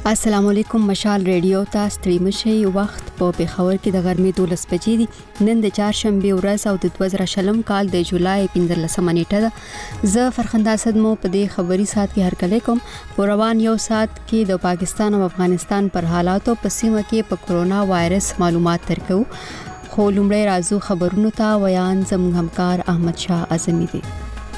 السلام علیکم مشال ریډیو ته ستړي مشي وخت په پیښور کې د غرمې 12 بجې دي نن د چهارشنبه ورځ او د 2020 کال د جولای 15 نیټه ده زه فرخنده اسد مو په دې خبري سات کې هرکلی کوم په روان یو سات کې د پاکستان او افغانستان پر حالاتو په سیمه کې په کورونا وایرس معلومات ترکو خو لومړی راځو خبرونو ته ویان زموږ همکار احمد شاه اعظمي دی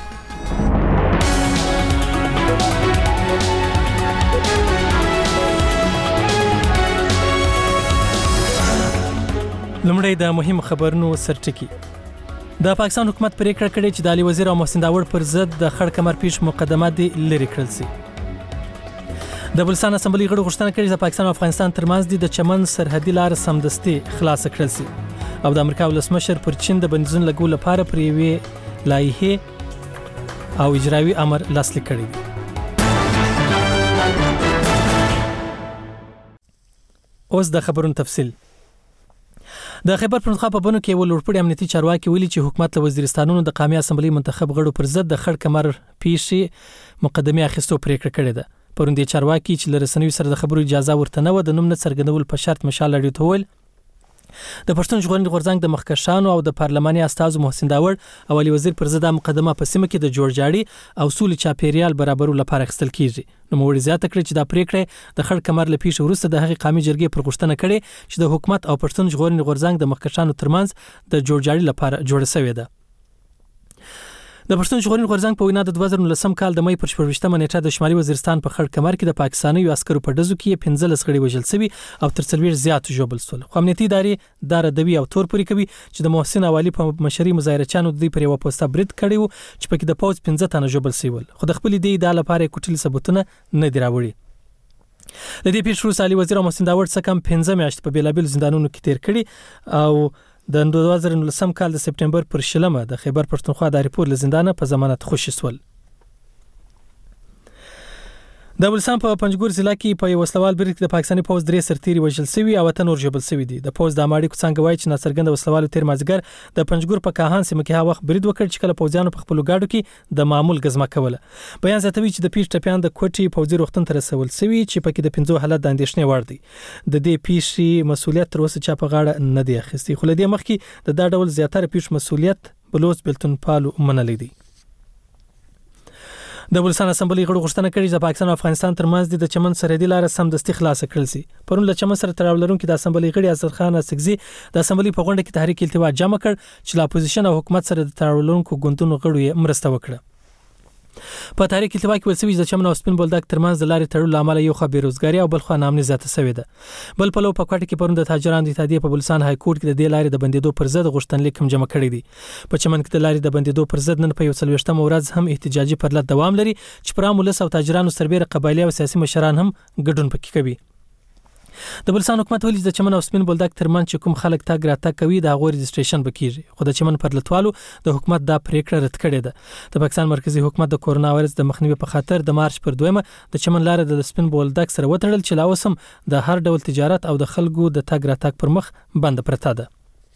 لمړی د مهم خبرونو سرټکی د پاکستان حکومت پریکړه کړې چې د علي وزیر او محسن داوړ پر ضد د خړ کمر پیش مقدمات لري کړل شي د بلوچستان اسمبلی غړو غوښتنه کړې چې د پاکستان او افغانستان ترمنځ د چمن سرحدي لار سمدستي خلاص کړل شي او د امریکا ولسمشر پر چین د بندیزونو لګولو لپاره پر یوې لایحه او اجرایي امر لاسلیک کړی دی اوس د خبرونو تفصیل د خیبر پښتونخوا په بنو کې ولورپړی امنیتي چارواکي ویلي چې حکومت له وزیرستانونو د قومي اسمبلی منتخب غړو پر ضد د خړ کمر پیشي مقدمه اخیستو پریکړه کړې ده پروندې چارواکي چې له رسنیو سره د خبرو اجازه ورته نه و د نوم نه څرګندول په شرط مشال لري ته ویل د پښتون ژغورنې غورځنګ د مخکښانو او د پارلماني استازو محسن داوړ او علي وزیر پر ضد مقدمه په سیمه کې د جوړجاړي او سولې چاپیریال برابرولو لپاره اخیستل کیږي نو موږ زیاته کړی چې دا پریکړه د خړ کمر لپیش وروسته د هغې قومي جرګې پر غوښتنه کړې چې د حکومت او پښتون ژغورنې غورځنګ د مخکښانو ترمنځ د جوړجاړي لپاره جوړه شوې ده د پښتون ژغورنې غورځنګ په وینا د 2019 کال د مې پر 14مه نیټه د شمالي وزیرستان په خړ کمر کې د پاکستاني عسکرو په ډزو کې 15 غړي وژل شوي او تر 40 زیات ژوبل شول خو امنیتي ادارې دا ردوي او تور پوري کوي چې د محسن اوالي په مشري مظاهرچیانو د پر یو پوسټه برید کړی و چې پکې د پوز 15 تنه ژوبل شول خو د خپل دی د لپاره کوټلي ثبوتونه نه دی راوړي د دې پیښو سره علي وزیر او محسن داوړ څخه کم 15 میاشتې په بیلابل زندانونو کې تیر کړي او د 2019 کال د سپټمبر پر 20 د خیبر پښتونخوا د ریپور له زندانه په ضمانت خوشی سول د بلوچستان په پنجګور ضلع کې په یو وسلوال برید کې د پاکستاني پوز 3 سرتیري وژل شوي او ته نور ژوبل شوي دي د پوز د اماړي څنګه وایي چې ناڅرګند وسلوال تیر مازګر د پنجګور په کاهان سیمه کې هغه وخت برید وکړ چې کله پوزیانو په خپل ګاډو کې د معمول غزمه کوله بیان زیاتوي چې د پیښ ټپیان د کوټي پوزي روغتون ته رسول شوي چې پکې د 15 حالت د اندېښنې وړ دي د دې پیښې مسولیت تر اوسه چا په غاړه نه دی اخیستی خو لدې مخکې د دا ډول زیاتره پیښ مسولیت بلوچ بلتون پالو منلې دي د بلوچستان اسمبلی غړو غوښتنه کړې چې د پاکستان او افغانستان ترمنځ د چمن سرحدي لار سمدستي خلاص کړل شي پرون له چمن سره تړاو لرونکي د اسمبلی غړي اسد خان اسکزي د اسمبلی په غونډه کې تحریک التوا جمع کړ چې لا اپوزیشن او حکومت سره د تړاو لرونکو ګوندونو غړو یې مرسته وکړه په تحریک التوا کې ولسوي د چمن او سپین بولدک ترمنځ د لارې تړلو لامل یو خو بیروزګاری او بل خو نامني زیاته شوې ده بل په لو په کوټه کې پرون د تاجرانو د اتحادیې په بلوچستان های کورټ کې د دې لارې د بندیدو پر ضد غوښتنلیک هم جمع کړی دی په چمن کې د لارې د بندیدو پر ضد نن په 23مه ورځ هم احتجاجي پرلط دوام لري چې پر عام ولس او تاجرانو سربېره قبایلی او سیاسي مشران هم ګډون پکې کوي د بلوچستان حکومت ویلي د چمن او سپین بولدک ترمنځ چې کوم خلک تاګ راتګ کوي د هغوی رجسټریشن بکیږي خو د چمن پر لټوالو د حکومت دا پریکړه رد کړې ده د پاکستان مرکزی حکومت د کورونا وایرس د مخنیوي په خاطر د مارچ پر 2 د چمن لار د سپین بولدک سره وتړل چې لا اوس هم د هر ډول تجارت او د خلکو د تاګ راتګ پر مخ بند پرته ده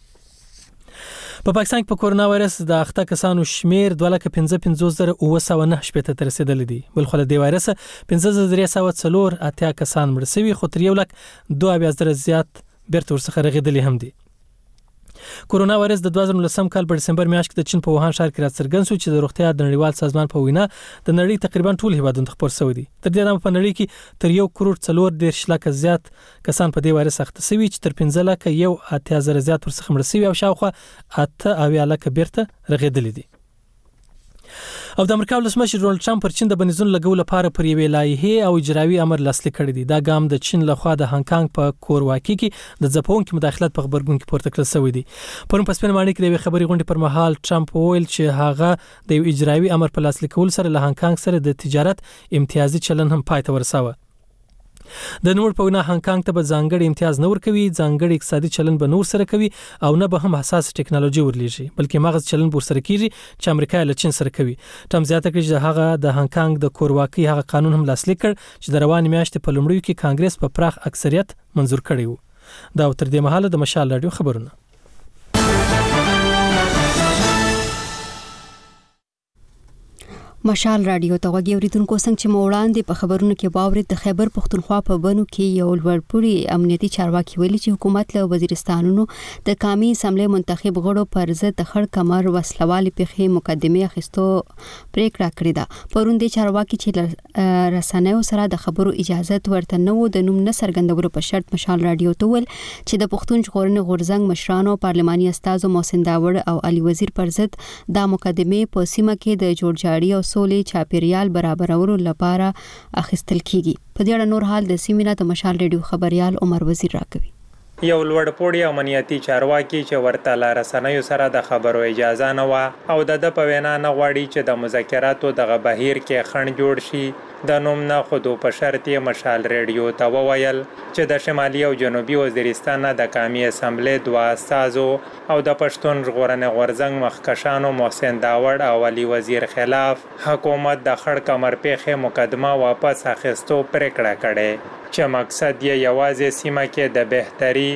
په پاکستان کې په کورونا وایرس د اخته کسانو شمیر 2,55,909 شپته تر رسیدلی دی بل خو د وایرس 5,304 اتیا کسان مړ شوي خو تر 1,02,000 زیات بیرته ورڅخه رغېدلي هم دي کورونا وایرس د 2019 کال په دسمبر میاشت کې د چین په ووهان ښار کې راڅرګند شو چې د روغتیا د نړیوال سازمان په وینا د نړۍ تقریبا ټول هیوادونو ته خپور شوی دي تر دې دمه په نړۍ کې تر 1.4 لک زیات کسان په دې وایرس اخته شوي چې تر 15 لک 1,000 زیات ورڅخه مړ شوي او شاوخوا 8 لک بیرته رغېدلي دي او د امریکا ولسمشر ډونالد ټرمپ پر چین د بندیزونو لګولو لپاره پر یوې لایحه او اجرایي امر لاسلیک کړی دی دا ګام د چین لخوا د هانګ کانګ په کورواکي کې د ځپونکو مداخلت په خبرګون کې پورته کړل شوی دی پرون په سپین ماڼۍ کې د خبري غونډې پر مهال ټرمپ وویل چې هغه د یو اجرایي امر په لاسلیکولو سره له هانګ کانګ سره د تجارت امتیازي چلن هم پای ته ورساوه د نور په وینا هانګ کانګ ته به ځانګړي امتیاز نه ورکوي ځانګړي اقتصادي چلن به نور سره کوي او نه به هم حساس ټکنالوژي ورلیږي بلکې مغز چلن به سره کیږي چې امریکا له چین سره کوي ټرمپ زیاته کړي چې هغه د هانګ کانګ د کورواکي هغه قانون هم لاسلیک کړ چې د روانې میاشتې په لومړیو کې کانګرس په پراخ اکثریت منزور کړی و دا تر دې مهاله د مشال رادیو خبرونه مشال رادیو ته وګورئ اوریدونکو څنګه چې موړاندې په خبرونو کې باورید د خیبر پختونخوا په بنو کې یو لوړپوړي امنیتي چارواکي ویلي چې حکومت له وزیرستانونو د قومي اسمبلی منتخب غړو پر ضد د خړ کمر وسلوالي پیښې مقدمه اخیستو پریکړه کړې ده. پرون د چارواکي چې رسنیو سره د خبرو اجازه ورته نه و د نوم نه څرګندولو په شرط مشال رادیو ته ول چې د پښتون ژغورنې غورځنګ مشرانو پارلماني استازو محسن داوړ او علي وزیر پر ضد د مقدمه په سیمه کې د جوړجاړي او سولې چاپیریال برابرولو لپاره اخیستل کیږي. په دې اړه نور حال د سیمینه د مشال ریډیو خبريال عمر وزیر راکوي. یو لوړپوړی امنیتي چارواکي چې ورته لا رسنیو سره د خبرو اجازه نه و او د په وینا نه غواړي چې د مذاکراتو دغه بهیر کې خنډ جوړ شي د نوم نه خودو په شرط مشال ریډیو ته وویل چې د شمالي او جنوبي وزیرستان د قومي اسمبلی دوه استازو او د پښتون ژغورنې غورځنګ مخکشانو محسن داوړ او علي وزیر خلاف حکومت د خړ کمر پیښې مقدمه واپس اخیستو پریکړه کړې چې مقصد یې یوازې سیمه کې د بهتري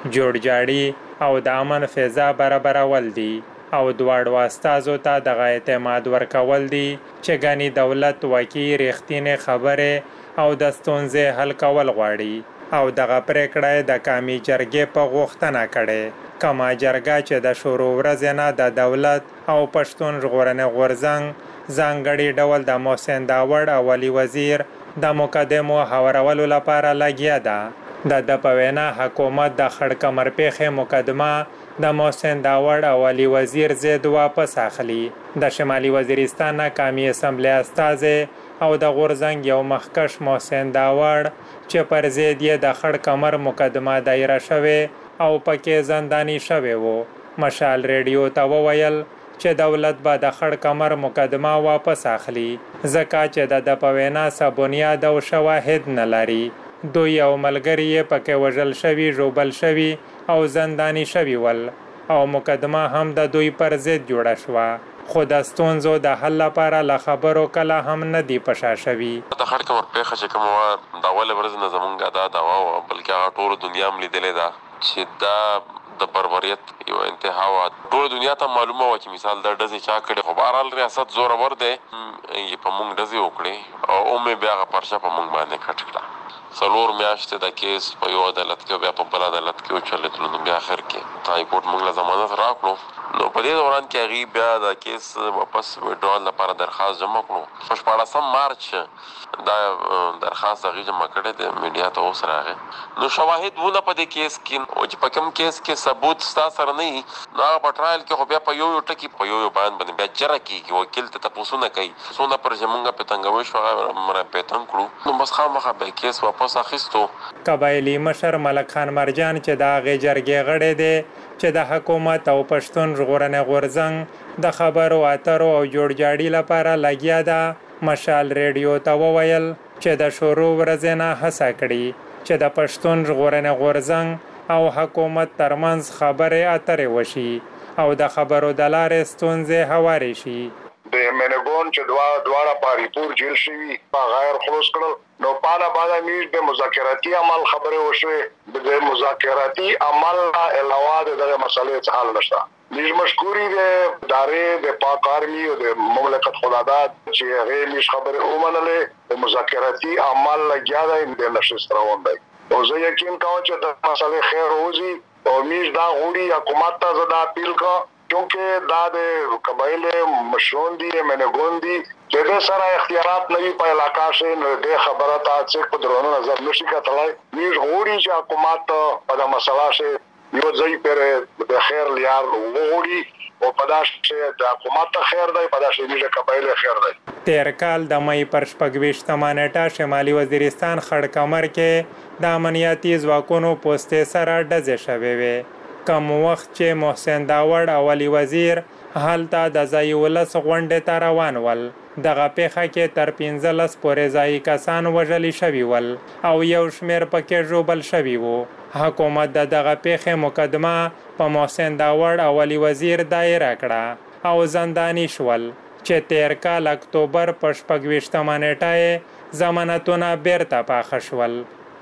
جوړجاړي او د امن فضا برابرول دي او دواړو استازو ته د اعتماد ورکول دي چې غني دولت وکي رښتینې خبره او د ستونزې حل کول غواړي او دغه پریکړه د قومي جرګې په غوښتنه کړي. کما جرګه چې د شروع ورځ نه د دولت او پښتون ژغورنې غورځنګ ځانګړي ډول د محسن داوړ او علي وزیر د مقدمو هوارولو لپاره لګیا ده. د په وینا حکومت د خړ کمر پیښې مقدمه د محسن داوړ او علي وزیر ضد واپس اخلي. د شمالي وزیرستان قومي اسمبلی استازي او د غورځنګ یو مخکش محسن داوړ چې پر ضد یې د خړ کمر مقدمه دایره شوه او پکې زنداني شوه وو مشال ریډیو ته وویل چې دولت به د خړ کمر مقدمه واپس اخلي ځکه چې د په وینا څه بنیاد او شواهد نه لري. دوی او ملګری یې پکې وژل شوي ژوبل شوي او زنداني شوي ول او مقدمه هم د دوی پر ضد جوړه شوه خو د ستونزو د حل لپاره له خبرو کله هم نه دی پشا شوي. د خړ کمر پیښه چې کومه وه د اول ورځ نه زمونږ دا دعوا وه بلکې هغه ټوله دنیا هم لیدلې ده چې دا د بربریت یو انتها وه. ټوله دنیا ته معلومه وه چې مثال دا ډزې چا کړې خو بهرحال ریاست زورور دی یې په موږ ډزې وکړې او مې بیا هغه پرچه په موږ باندې کټ کړه. 4 میاشتې د کیس په یو عدالت کې بیا په بل عدالت کې وچلېدلو نو بیا آخر کې های کورټ موږ له ضمانت راکړو نو په دې دوران کې هغوی بیا د کیس واپس وډرال لپاره درخواست جمع کړو. په 14 مارچ دا درخواست هغوی جمع کړی دی میډیا ته اوس راغی نو شواهد وونه په دې کیس کې او چې په کوم کیس کې ثبوت ستا سره نه وي نو هغه په ټرایل کې خو بیا په یو ټکي په یو بیان باندې بیا جره کېږي وکیل ته تپوسونه کوي څونه پر چې موږ پې تنګوي شو هغه پیتن کړو نو بس خامخا به کیس واپس اخیستو. قبایلي مشر ملک خان مرجان چې د هغې جرګې غړی دی چې د حکومت او پښتون ژغورنې غورځنګ د خبرو اترو او جوړجاړي لپاره لګیا ده مشال ریډیو ته وویل چې د شروع ورځې نه هڅه کړي چې د پښتون ژغورنې غورځنګ او حکومت ترمنځ خبرې اترې وشي او د خبرو د لارې ستونزې هوارې شي. د منګون چې دواړه پاریپور جیل شوي په غیر خلاص کړل نو پاله بعد میش د مذاکراتي عمل خبره وشوه د مذاکراتي عمل علاوه د مسلې څه حل نشته. میش مشکوري د ادارې د پاک آرمي او د مملکت خدادات چې هغه میش خبره ومنلې د مذاکراتي عمل لګیا دی د نشست روان دی او زه یقین کوم چې د مسلې خیر وځي او میش دا غوړي حکومت ته زدا اپیل کا چونکه دا د قبایل مشرون دي منګون دي چې د سره اختیارات نه وي په علاقہ شي نو د خبره ته چې په درونو نظر نشي کتلای میش غوړي چې حکومت په د مسله شي یو ځای پر د خیر لیار وغوړي او پداش چې د حکومت خیر دی پداش چې قبایل خیر دی. تیر کال د مې پر 26 نیټه شمالي وزیرستان خړ کمر کې د امنیتي ځواکونو پوسټې سره ډزې شوې وې. کم وخت چې محسن داوړ او علي وزیر هلته د ځای ولس غونډې ته روان ول دغه پیښه کې تر 15 پورې ځای کسان وژلي شوي ول او یو شمېر پکې ژوبل شوي وو. حکومت دغه پیښې مقدمه په محسن داوړ او علي وزیر دایره کړه او زنداني شول چې تیر کال اکتوبر په 26 نیټه ضمانتونه بیرته پاخه شول.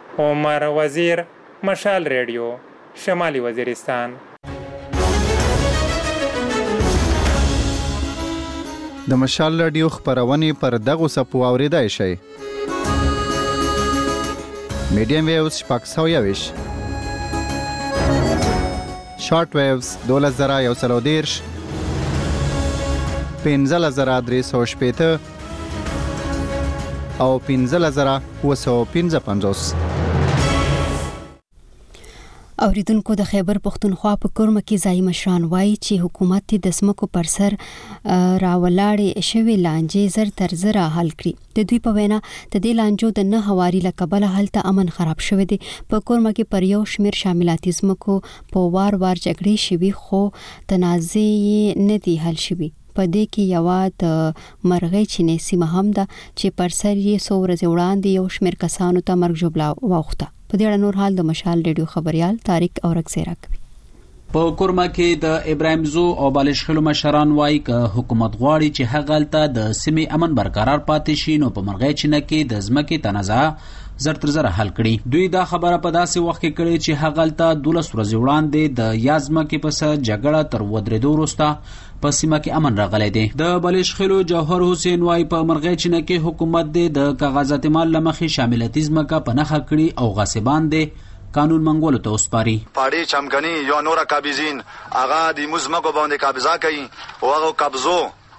عمر وزیر مشال ریډیو شمالي وزیرستان. د مشال رادیو خبرونه پر دغه سپو اوریدای شي. میډیم ویوز 620 شارټ ویوز 2130 15350 او 15955. اوریدونکو د خیبر پختونخوا په کورمه کې ځای مشران وایي چې حکومت د سمکو پر سر راولاړې شوی لانجې زر تر زر حل کړي. د دوی په وینا د دې لانجو د نه هواري لکبل هلته امن خراب شوی دی. په کورمه کې پر یو شمیر شاملاتي سمکو په وار جګړې شوي خو تنازع نه دی حل شوی. په دې کې یو د مرغۍ چینې سیمه هم ده چې پر سر یې څو ورځې وړاندې یو شمیر کسانو ته مرګ ژوبلا واوښته. په دې اړه نور حال د مشال ریډیو خبريال طارق اورکزی راکوي. په کورما کې د ابراهیم زو او بالشخلو مشران وایي ک حکومت غواړي چې هغه د سیمې امن برقرار پاتې شي نو په مرغۍ چینه کې د ځمکې تنازع زر تر زر حل کړي. دوی دا خبره په داسې وخت کې کړي چې هغه 12 ورځې وړاندې د یازمکې په سر جګړه تر ودرېدو وروسته په سیمه کې امن راغلی دی. د بالشخلو جوهر حسین وایي په مرغۍ چینه کې حکومت د کاغذات مال لمخې شاملتي ځمکه په نخښه کړي او غاصبان دي قانون منګولو ته وسپاري. پاړي چمګنی یو نور قابضین اغا د مزمکو باندې قبضه کوي او هغه قبضو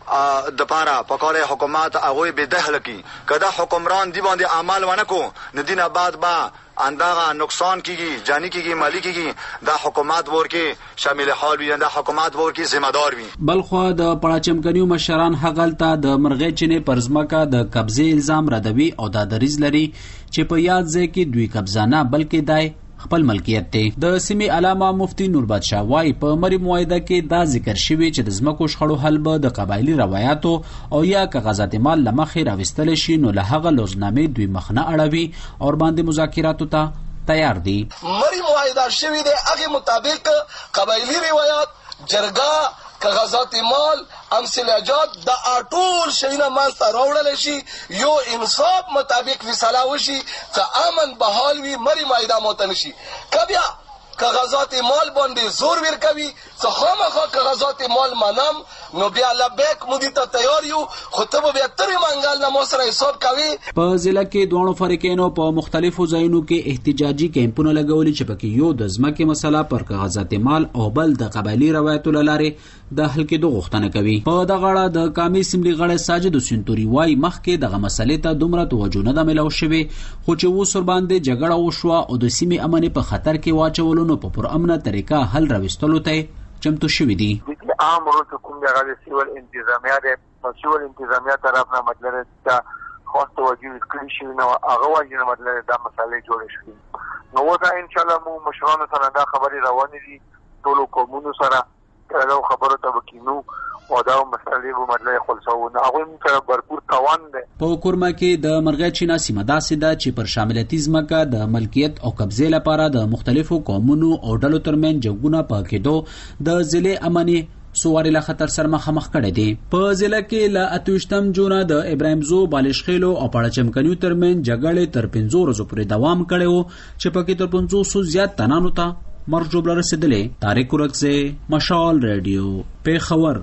د پاره پکوړه حکومت هغه به دخل کی کدا حکمران دی باندې اعمال ونکو ندینه بعد با انداغه نقصان کیږي جانی کیږي مالی کیږي دا حکومت ورکی شامل حال وي دا حکومت ورکی ذمہ دار وي. بلخو د پړاچمکنیو مشران هغلته د مرغې چینه پرزمکه د قبضه الزام ردوي او د دریز لري چې په یاد ځای کې دوی قبضه نه بلکې دای خپل ملکیت دی. د سیمې علامه مفتی نور بادشاه وایي په مری معاهده کې دا ذکر شوی چې د ځمکو شخړو حل به د قبایلی روایتو او یا کاغذات مال لمخې راوستل شي نو له هغه لوزنامې دوی مخنه اړوي او باندې مذاکراتو ته تیار دي. مری معاهده شوی دی هغه مطابق قبایلی روایت جرګه کاغذات مال امثلجات د اټول شینه مال راوړل شي یو انصاف مطابق فیصله وشي چې امن بحال وي مری معاهده متن شي. کبیا کاغذات مال باندې زور ور کوي څه خامخا کاغذات مال منم نو بیا لبیک مودي ته تیار یو خو ته به تر منګل نه مو سره حساب کوي. په ضلع کې دوه فریقینو په مختلفو ځایونو کې احتجاجي کیمپونه لګولي چې پکې یو د ځمکې مسله پر کاغذات مال او بل د قبایلی روایتو لاره د حل کېدو غوښتنه کوي. په دغه اړه د قامي سیملي غړی ساجد سنتوري وایي مخکې دغه مسلې ته دومره توجه نه ده ملو شوې خو چې اوس ورباندې جګړه وشوه او د سیمې امن په خطر کې واچولو نو په پرامنه طریقه حل راوستلو ته چمتو شوی دي. عام روز کوم دغه سیول انتظامیه ده سیول انتظامیه طرف نه مطلب دا خاص توجه کړی شي نو هغه واجب مطلب دا مسالې جوړې شي نو دا ان شاء الله مو مشرانو سره دا خبري روانې دي ټول قومونو سره دا خبره ته وکینو او دا مسالې به مطلب خلاصو نه هغه سره भरपूर توان ده. په کورما کې د مرغې چینه سیمه داسې ده چې پر شاملتي ځمکه د ملکیت او قبضه لپاره د مختلفو قومونو او ډلو ترمن جګونه پاکېدو د ضلع امني سواري له خطر سره مخامخ کړي دي. په ضلع کې ل 28 جون د ابراهیم زو بالشخیلو او پړاچمکنیو ترمن جګړې تر 15 ورځې پورې دوام کړي وو چې پکې تر 500 زیات تنانو ته مرګ ژوبلا رسیدلې. طارق اورکزی مشال ریډیو پیښور.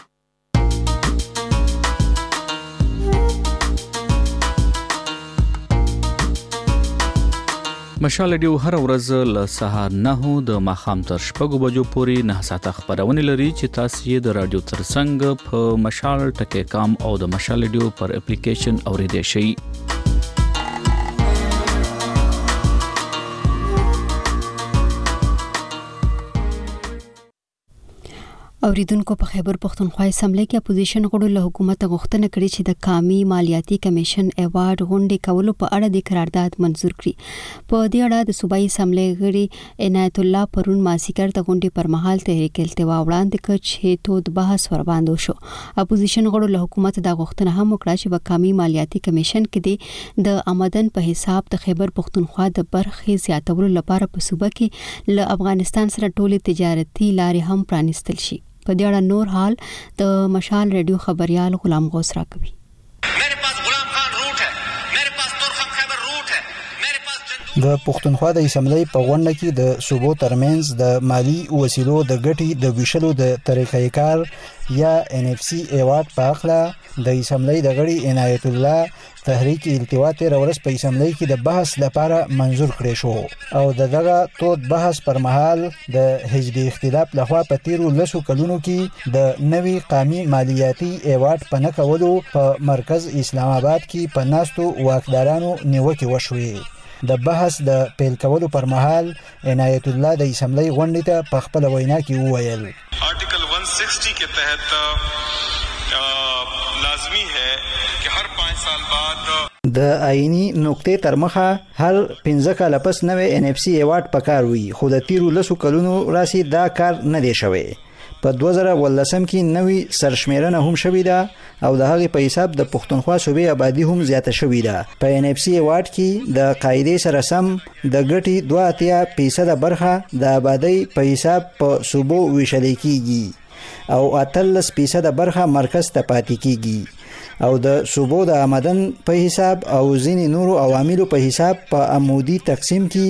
مشال ریډیو هر ورځ له سهار 9 د ماښام تر 6 بجو پورې 9 ساعته خبرونه لري چې تاسو یې د رادیو ترڅنګ په مشال ټکی کام او د مشال ریډیو پر اپلیکیشن اوریدئ شئ. اوریدونکو په خیبر پختونخوا اسمبلی کې اپوزیشن غړو له حکومت غوښتنه کړې چې د قامي مالیاتي کمیشن ایوارډ غونډې کولو په اړه د قرارداد منزور کړي. په دې اړه د صوبایي اسمبلی غړي عنایت الله پرون ماسیکر ته غونډې پر مهال تحریک التوا وړاندې کړ چې تود بحث ور باندې شو. اپوزیشن غړو له حکومت د غوښتنه هم وکړه چې په قامي مالیاتي کمیشن کې د آمدن په حساب د خیبر پختونخوا د برخې زیاتولو لپاره په صوبه کې له افغانستان سره ټولې تجارتي لارې هم پرانیستل شي. په دې اړه نور حال د مشال ریډیو خبريال غلام غوث راکوي. د پښتونخوا د اسمبلی په غونډه کې د صوبو ترمنځ د مالی وسیلو د ګټې د ویشلو د طریقې کار یا NFC ایوارډ په اړه د اسمبلی د غړي عنایت الله تحریک التوا تیر ورځ په اسمبلی کې د بحث لپاره منظور کړی شو او دغه تود بحث پر مهال د حزب اختلاف لخوا په تیرو لسو کلونو کې د نوي قومي مالیاتي ایوارډ په نکولو په مرکز اسلام آباد کې په ناستو واکدارانو نیوکه وشوې د بحث د پیل کولو پر مهال عنایت الله د اسمبلی غونډې ته په خپل وینا کې وویل आर्टिकल 160 के तहत लाजमी है कि हर 5 साल बाद د آئینی نقطې تر مخه هر 15 کال پس نوې NFC ایوارډ پکار وي خو د تیرو لسو کلونو راسي دا کار نه دی شوی په 2013 کې نوې سرشمیرنه هم شوې ده او د هغې په حساب د پښتونخوا صوبې آبادی هم زیاته شوې ده په NFC ایوارډ کې د قاعدې سره سم د ګټې 2.3% برخه د آبادی په حساب په صوبو ویشل کېږي او 18% برخه مرکز ته پاتې کېږي او د صوبو د آمدن په حساب او ځینې نورو عواملو په حساب په عمودي تقسیم کې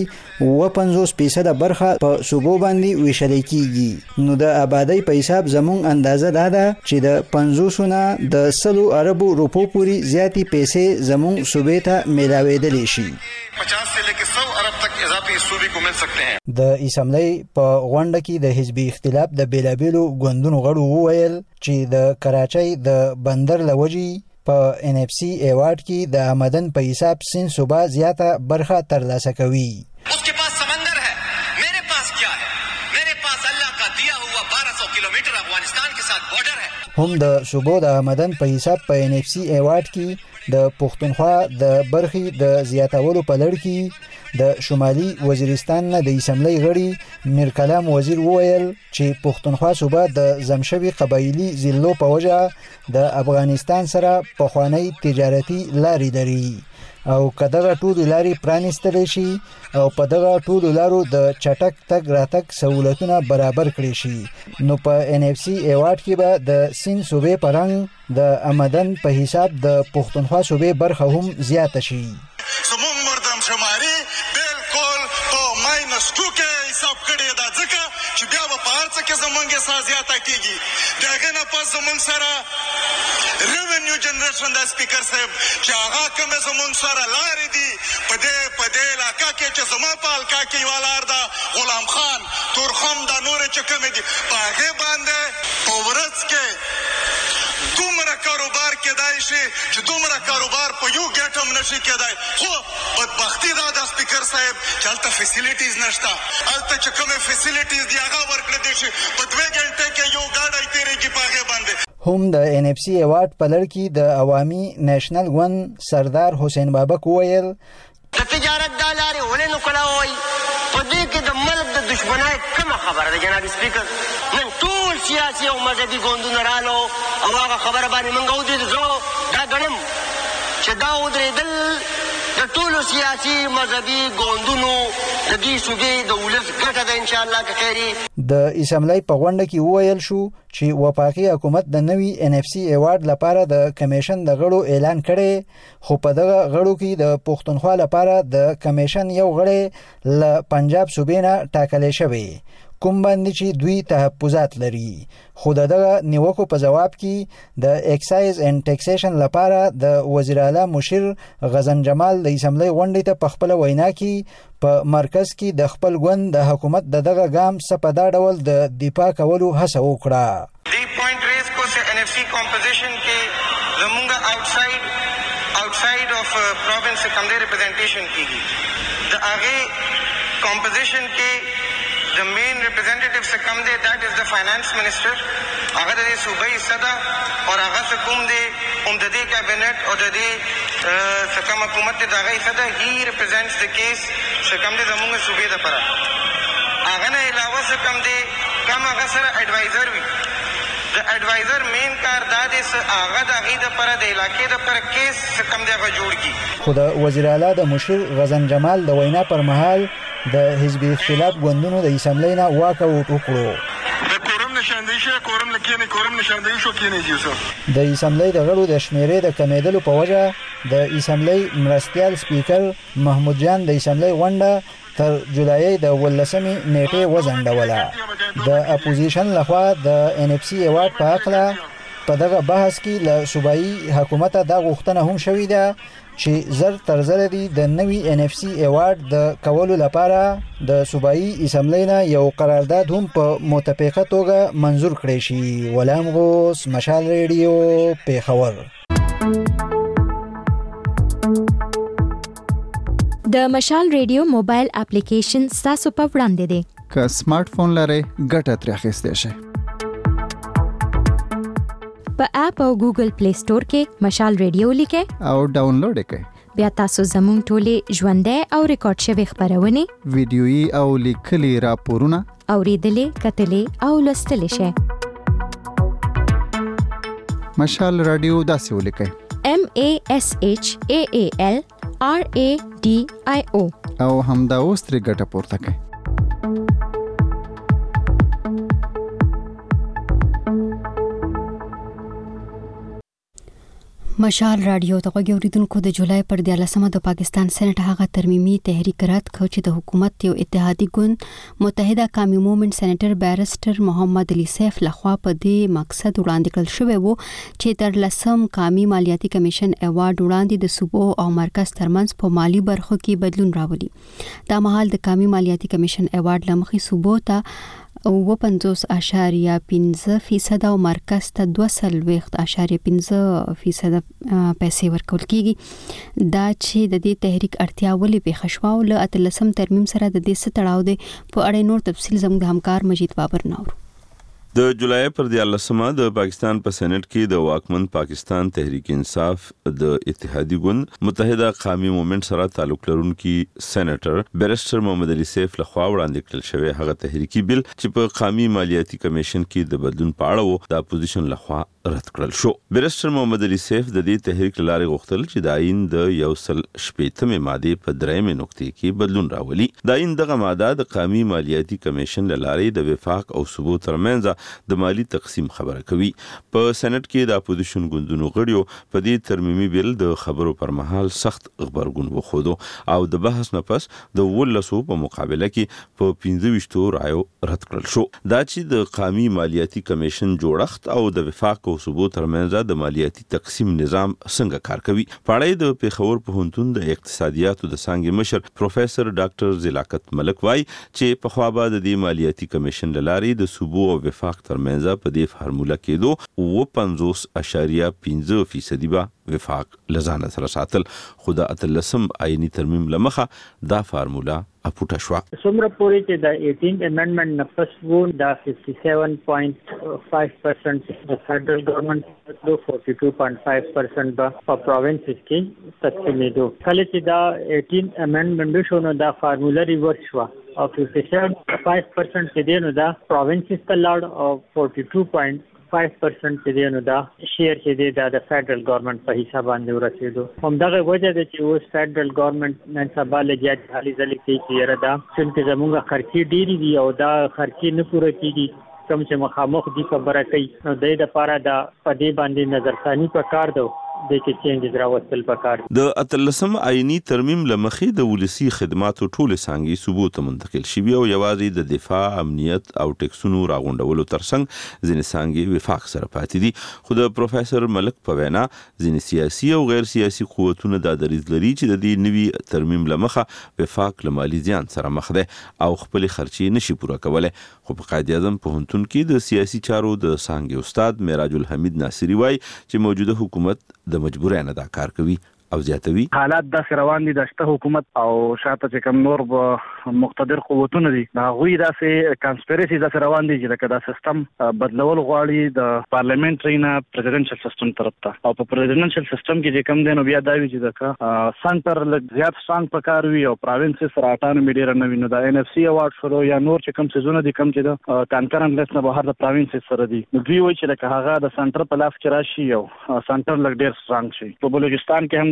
50% برخه په صوبو باندې ویشل کېږي نو د آبادی په حساب زموږ اندازه دا ده چې د 500 نه د 100 اربو روپو پورې زیاتې پیسې زموږ صوبې ته ملاوېدلی شي 50 से लेकर 100 अरब तक इजाफी सूबे को मिल सकते हैं د اسمبلی په غونډه کې د حزب اختلاف د بیلابیلو ګوندونو غړو وویل چې د کراچۍ د بندر لوجي په NFC ایوارډ کې د آمدن په حساب سین صوبه زیاته برخه ترلاسه کوي उसके पास समंदर है मेरे पास क्या है मेरे पास अल्लाह का दिया हुआ 1200 किलोमीटर अफगानिस्तान के साथ बॉर्डर है هم د صوبو د آمدن په حساب په NFC ایوارډ کې د پښتونخوا د برخې د زیاتولو په لړ کې د شمالي وزیرستان نه د اسمبلی غړي میر کلام وزیر وویل چې پښتونخوا صوبه د زمشوي قبایلی ضلعو په وجه د افغانستان سره پخوانی تجارتي لارې لري او کداغه ټول لارې پرانیستل شي او په دغه ټول لارو د چټک تګ راتګ سہولتونه برابر کړي شي نو په NFC ایوارډ کې به د سین صوبې پرنګ د آمدن په حساب د پښتونخوا صوبې برخه هم زیاته شي زموږ مردم شماري بالکل په -2 کې حساب کړی دا ځکه چې بیا په هر څه کې زمونږ حساب زیاته کیږي داغه نه پس زمونږ سره ریونیو جنریشن د سپیکر صاحب چې هغه کوم زمونږ سره لارې دي په دې علاقې کې چې زما په حلقه کې والار دا غلام خان تورخم دا نور چې کوم دي په هغه باندې په ورځ کې دومره کاروبار کېدای شي چې دومره کاروبار په یو ګټم نشي کېدای خو بدبختی دا د سپیکر صاحب چې هلته فیسیلیټیز نشته هلته چې کومه فیسیلیټیز دی هغه ورکړل دي شي په 2 غنټه کې یو ګاډی تیریږي په هغه باندې هم د NFC ایوارډ په لړ کې د عوامي نېشنل ګوند سردار حسین بابک وویل د تجارت د لارې ولې نو کلاوي په دې کې د ملک د دشمنای کومه خبره ده جناب سپیکر نن ټول سیاسي او مذهبي ګوندونه رالو او هغه خبره باندې منګو دي زه دا غنم چې دا ودرېدل د ټولو سیاسي مذهبي ګوندونو د دې صوبې د ولس ګټه ده ان شاء الله که خیري د اسمبلی په غونډه کې وویل شو چې وفاقي حکومت د نوي NFC ایوارډ لپاره د کمیشن د غړو اعلان کړي خو په دغه غړو کې د پښتونخوا لپاره د کمیشن یو غړی له پنجاب صوبې نه ټاکلی شوی کوم باندې چې دوی تحفظات لري خو دغه نیوکو په جواب کې د ایکسایز اینڈ ټیکسیشن لپاره د وزیر اعلی مشیر غزن جمال د اسمبلی غونډې ته په خپل وینا کې په مرکز کې د خپل ګوند د حکومت دغه ګام سپدا ډول د دفاع کولو هڅه وکړه دی پوینټ ریز کو سے NFC کمپوزیشن کې زمونږ آؤټساید اف پروینس کم دی ریپرزینټیشن کیږي د هغه کمپوزیشن کې the main representative se kam de that is the finance minister agar de subai sada aur agar se kum de umdadi cabinet aur de se kam hukumat de dagai sada he represents the case se kam de zamunga subai da para agar na ilawa se kam de kam agar sara advisor vi the advisor main kar dad is agar da ghi da para de ilake da para case se kam de agar jod ki خدا وزیر اعلی د مشیر غزن جمال د وینا پر مهال د حزب اختلاف ګوندونو د اسمبلی نه واک او ټوکړو د کورم نشاندهی شو کورم لکینه کورم نشاندهی شو کینه جیوسو د اسمبلی د غړو د شمیرې د کمیدلو په وجه د اسمبلی مرستیال سپیکر محمود جان د اسمبلی غونډه تر جولای د 18 نیټه وزنډوله. د اپوزیشن لخوا د NFC ایوارډ په اړه په دغه بحث کې له صوبایي حکومت د غوښتنه هم شوې ده چې زر تر زر دی د نوي NFC ایوارډ د کولو لپاره د صوبایي اسمبلی نه یو قرارداد هم په متفقه توګه منظور کړی شي. غلام غوث، مشال ریډیو، پیښور. د مشال ریډیو موبایل اپلیکیشن تاسو په وړاندې دی. که سمارټ فون لرئ ګټه ترې اخیستی شئ. په اپ او ګوګل پلی سٹور کې مشال ریډیو لیکئ او ډاونلوډ کړئ. بیا تاسو زموږ ټولې ژوندۍ او ریکارډ شوی خبرونه، ویډیويي او لیکلي راپورونه اوریدلې، کتلې او لوستلې شئ. مشال رادیو داسې ولیکئ: MASHAAL RADIO او همدا اوس ترې ګټه پورته کړئ. مشال رادیو ته غوږی اوریدونکو، د جولای پر 14 د پاکستان سېنات هغه ترمیمي تحریک رد کړ چې د حکومت یو اتحادی ګوند متحده قومي موومېنټ سېنیټر بیرسټر محمد علي سیف لخوا په دې مقصد وړاندې کړل شوی وو چې تر لسم قومي مالیاتي کمیشن ایوارډ وړاندې د صوبو او مرکز ترمنځ په مالی برخو کې بدلون راولي. دا مهال د قومي مالیاتي کمیشن ایوارډ لمخې صوبو ته 50.5% او مرکز ته 2.5% پیسې ورکول کیږي. دا چې د دې تحریک اړتیا ولې پیښ شوه او له 13 ترمیم سره د دې څه تړاو دی، په اړه نور تفصیل زموږ د همکار مجید بابر ناورو. د جولای پر 14 د پاکستان په سېنات کې د واکمن پاکستان تحریک انصاف د اتحادی ګوند متحده قومي موومېنټ سره تعلق لرونکي سېنیټر بیرسټر محمد علي سیف لخوا وړاندې کړل شوی هغه تحریکی بل چې په قومي مالیاتي کمیشن کې د بدلون په اړه وو، د اپوزیشن لخوا رد کړل شو. بیرسټر محمد علي سیف د دې تحریک لارې غوښتل چې د آئین د 118 ماده په 3 نقطې کې بدلون راولي. د آئین دغه ماده د قومي مالیاتي کمیشن لارې د وفاق او صوبو ترمنځ د مالی تقسیم خبره کوي. په سېنات کې د اپوزیشن ګوندونو غړیو په دې ترمیمي بل د خبرو پر مهال سخت غبرګون وښودو او د بحث نه پس د 19 په مقابله کې په 25 رایو رد کړل شو. دا چې د قومي مالیاتي کمیشن جوړښت او د وفاق او صوبو ترمنځ د مالیاتي تقسیم نظام څنګه کار کوي. پاړې د پیښور پوهنتون د اقتصادیاتو د څانګې مشر پروفیسور ډاکټر زلاقت ملک وای چې په خوا به د مالیاتي کمیشن لارې د صوبو او وفاق ترمنځ په دې فارموله کې 50.5% به وفاق لزانه سره ساتل، خو د 13 آئینی ترمیم لمخه دا فارموله اپوټه شو. څومره پورې چې د 18 امندمنت نفس وو دا 57.5% د فدرل ګورنمنت د 42.5% په پروینسز کې تقسیمېدو. کله چې دا 18 امندمنت شو نو دا فارموله ریورس شو او 57.5% چې دی نو دا پروینسز ته لاړ او 42.5% چې دی نو دا شیر چې دی دا د فدرل ګورنمنت په حساب باندې ورسېدو. همدغه وجه ده چې اوس فدرل ګورنمنت نن سبا لګیا حالي ځلې کوي چې یاره دا څنګه زموږ خرچې ډېرې دي او دا خرچې نه پوره کیږي، کوم چې مخامخ دي خبره کوي نو د دې لپاره دا په دې باندې نظرثاني پکار ده د کې چینجز راوستل پکار. د 13 آئینی ترمیم لمخې د ولسی خدماتو ټوله څانګې صوبو ته منتقل شوي او یوازې د دفاع، امنیت او ټیکسونو راغونډولو ترڅنګ ځینې څانګې وفاق سره پاتې دي. خو د پروفیسور ملک په وینا ځینې سیاسي او غیر سیاسي قوتونه د دریځ لري چې د دې نوي ترمیم لمخه وفاق له مالي زیان سره مخ ده او خپل خرچې نشي پوره کولای. خو په قائد اعظم پوهنتون کې د سیاسي چارو د څانګې استاد معراج الحمید ناصری وای چې موجوده حکومت د مجبورۍ نه دا کار کوي او زیاتوي. حالات داسې روان دي د شته حکومت او شاته چې کوم نور مقتدر قوتونه دي دا غوي داسې کانسپیرسي داسې روان دي چې دا سیستم بدلول غواړي د پارلیمنټري نه پریزیدنشل سیستم طرف ته او په پریزیدنشل سیستم کې چې کوم دی نو بیا دا وی چې د سنټر لږ زیات څنګه پکار وي او پروینسز سره اټانومي ډیر نه ویني دا NFC ایوارډ شروع یا نور چې کوم سيزونه دي کوم چې د کانکرنټ لیست نه بهر د پروینسز سره دي نو دوی وایي چې هغه د سنټر په لاس کې راشي او سنټر لږ ډیر سترنګ شي. په بلوچستان کې هم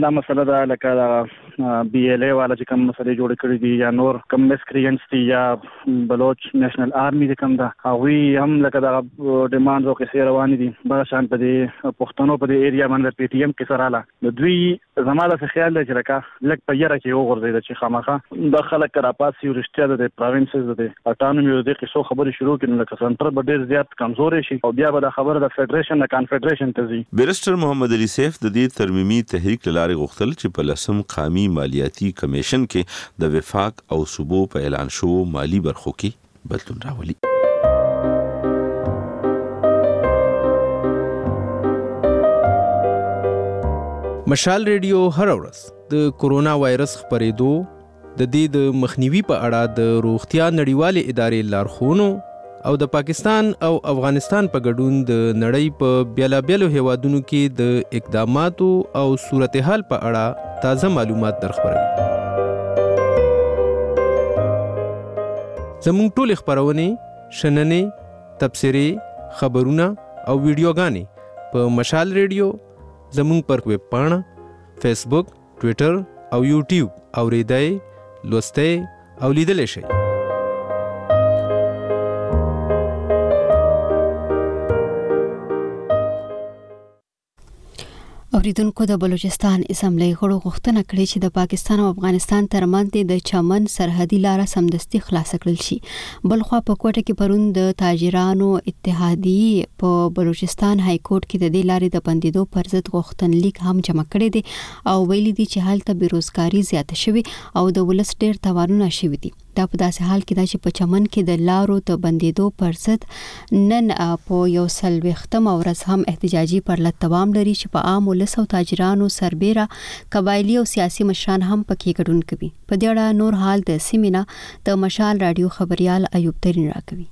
دا مسله ده لکه بي ال اي والا چې کوم مسلې جوړ کړې دي یا نور کوم مسکرینټس دي یا بلوچ نېشنل آرمي د کوم ده هغه هم لکه دا ډیماند او کې روان دي بل شان په دې پښتنو په دې ایریا باندې پی ټی ایم کې سره لا د دوی زماده څه خیال دی چې لکه لک په یره کې وګرځي چې خامخا د خلک را پاسي ورشتیا د پروینسز د اټانومي د قصو خبرې شروع کړي لکه سنټر به ډیر زیات کمزور شي او بیا به د خبره د فدریشن د کانفدریشن ته ځي. بیرسټر محمد علي سیف د دې ترمیمي تحریک لارې غوښتل چې په لسم قامي مالیاتي کمیشن کې د وفاق او صوبو په اعلان شو مالی برخو کې بدلون راولي. مشال ریډیو هر ورځ د کورونا وایرس خپرېدو د دې د مخنیوي په اړه د روغتیا نړیوالې ادارې لارښوونو او د پاکستان او افغانستان په ګډون د نړۍ په بیلابیلو هیوادونو کې د اقداماتو او صورتحال په اړه تازه معلومات درخبروي. زموږ ټول خبرونه شننې تبصرې خبرونه او ویډیوګانې په مشال ریډیو زموږ پر ویب پاڼه فیسبوک ټویټر او یوټیوب اوریدای لوستئ او لیدلی شئ. اوریدونکو د بلوچستان اسمبلی غړو غوښتنه کړې چې د پاکستان او افغانستان ترمنځ د چمن سرحدي لار سمدستي خلاص کړل شي. بلخوا په کوټه کې پرون د تاجرانو اتحادیې په بلوچستان های کورټ کې د دې لارې د بندیدو پر ضد غوښتنلیک هم جمع کړی دی او ویلي دي چې هلته بیروزګاري زیاته شوې او د ولس ډېر تاوانونه شوي دي. دا په داسې حال کې دا چې په چمن کې د لارو د بندیدو پر ضد نن په 140 ورځ هم احتجاجي پرلط دوام لري چې په عام ولس او تاجرانو سربېره قبایلی او سیاسي مشران هم پکې ګډون کوي. په دې اړه نور حال د سیمینا د مشال رادیو خبريال ایوب ترين راکوي.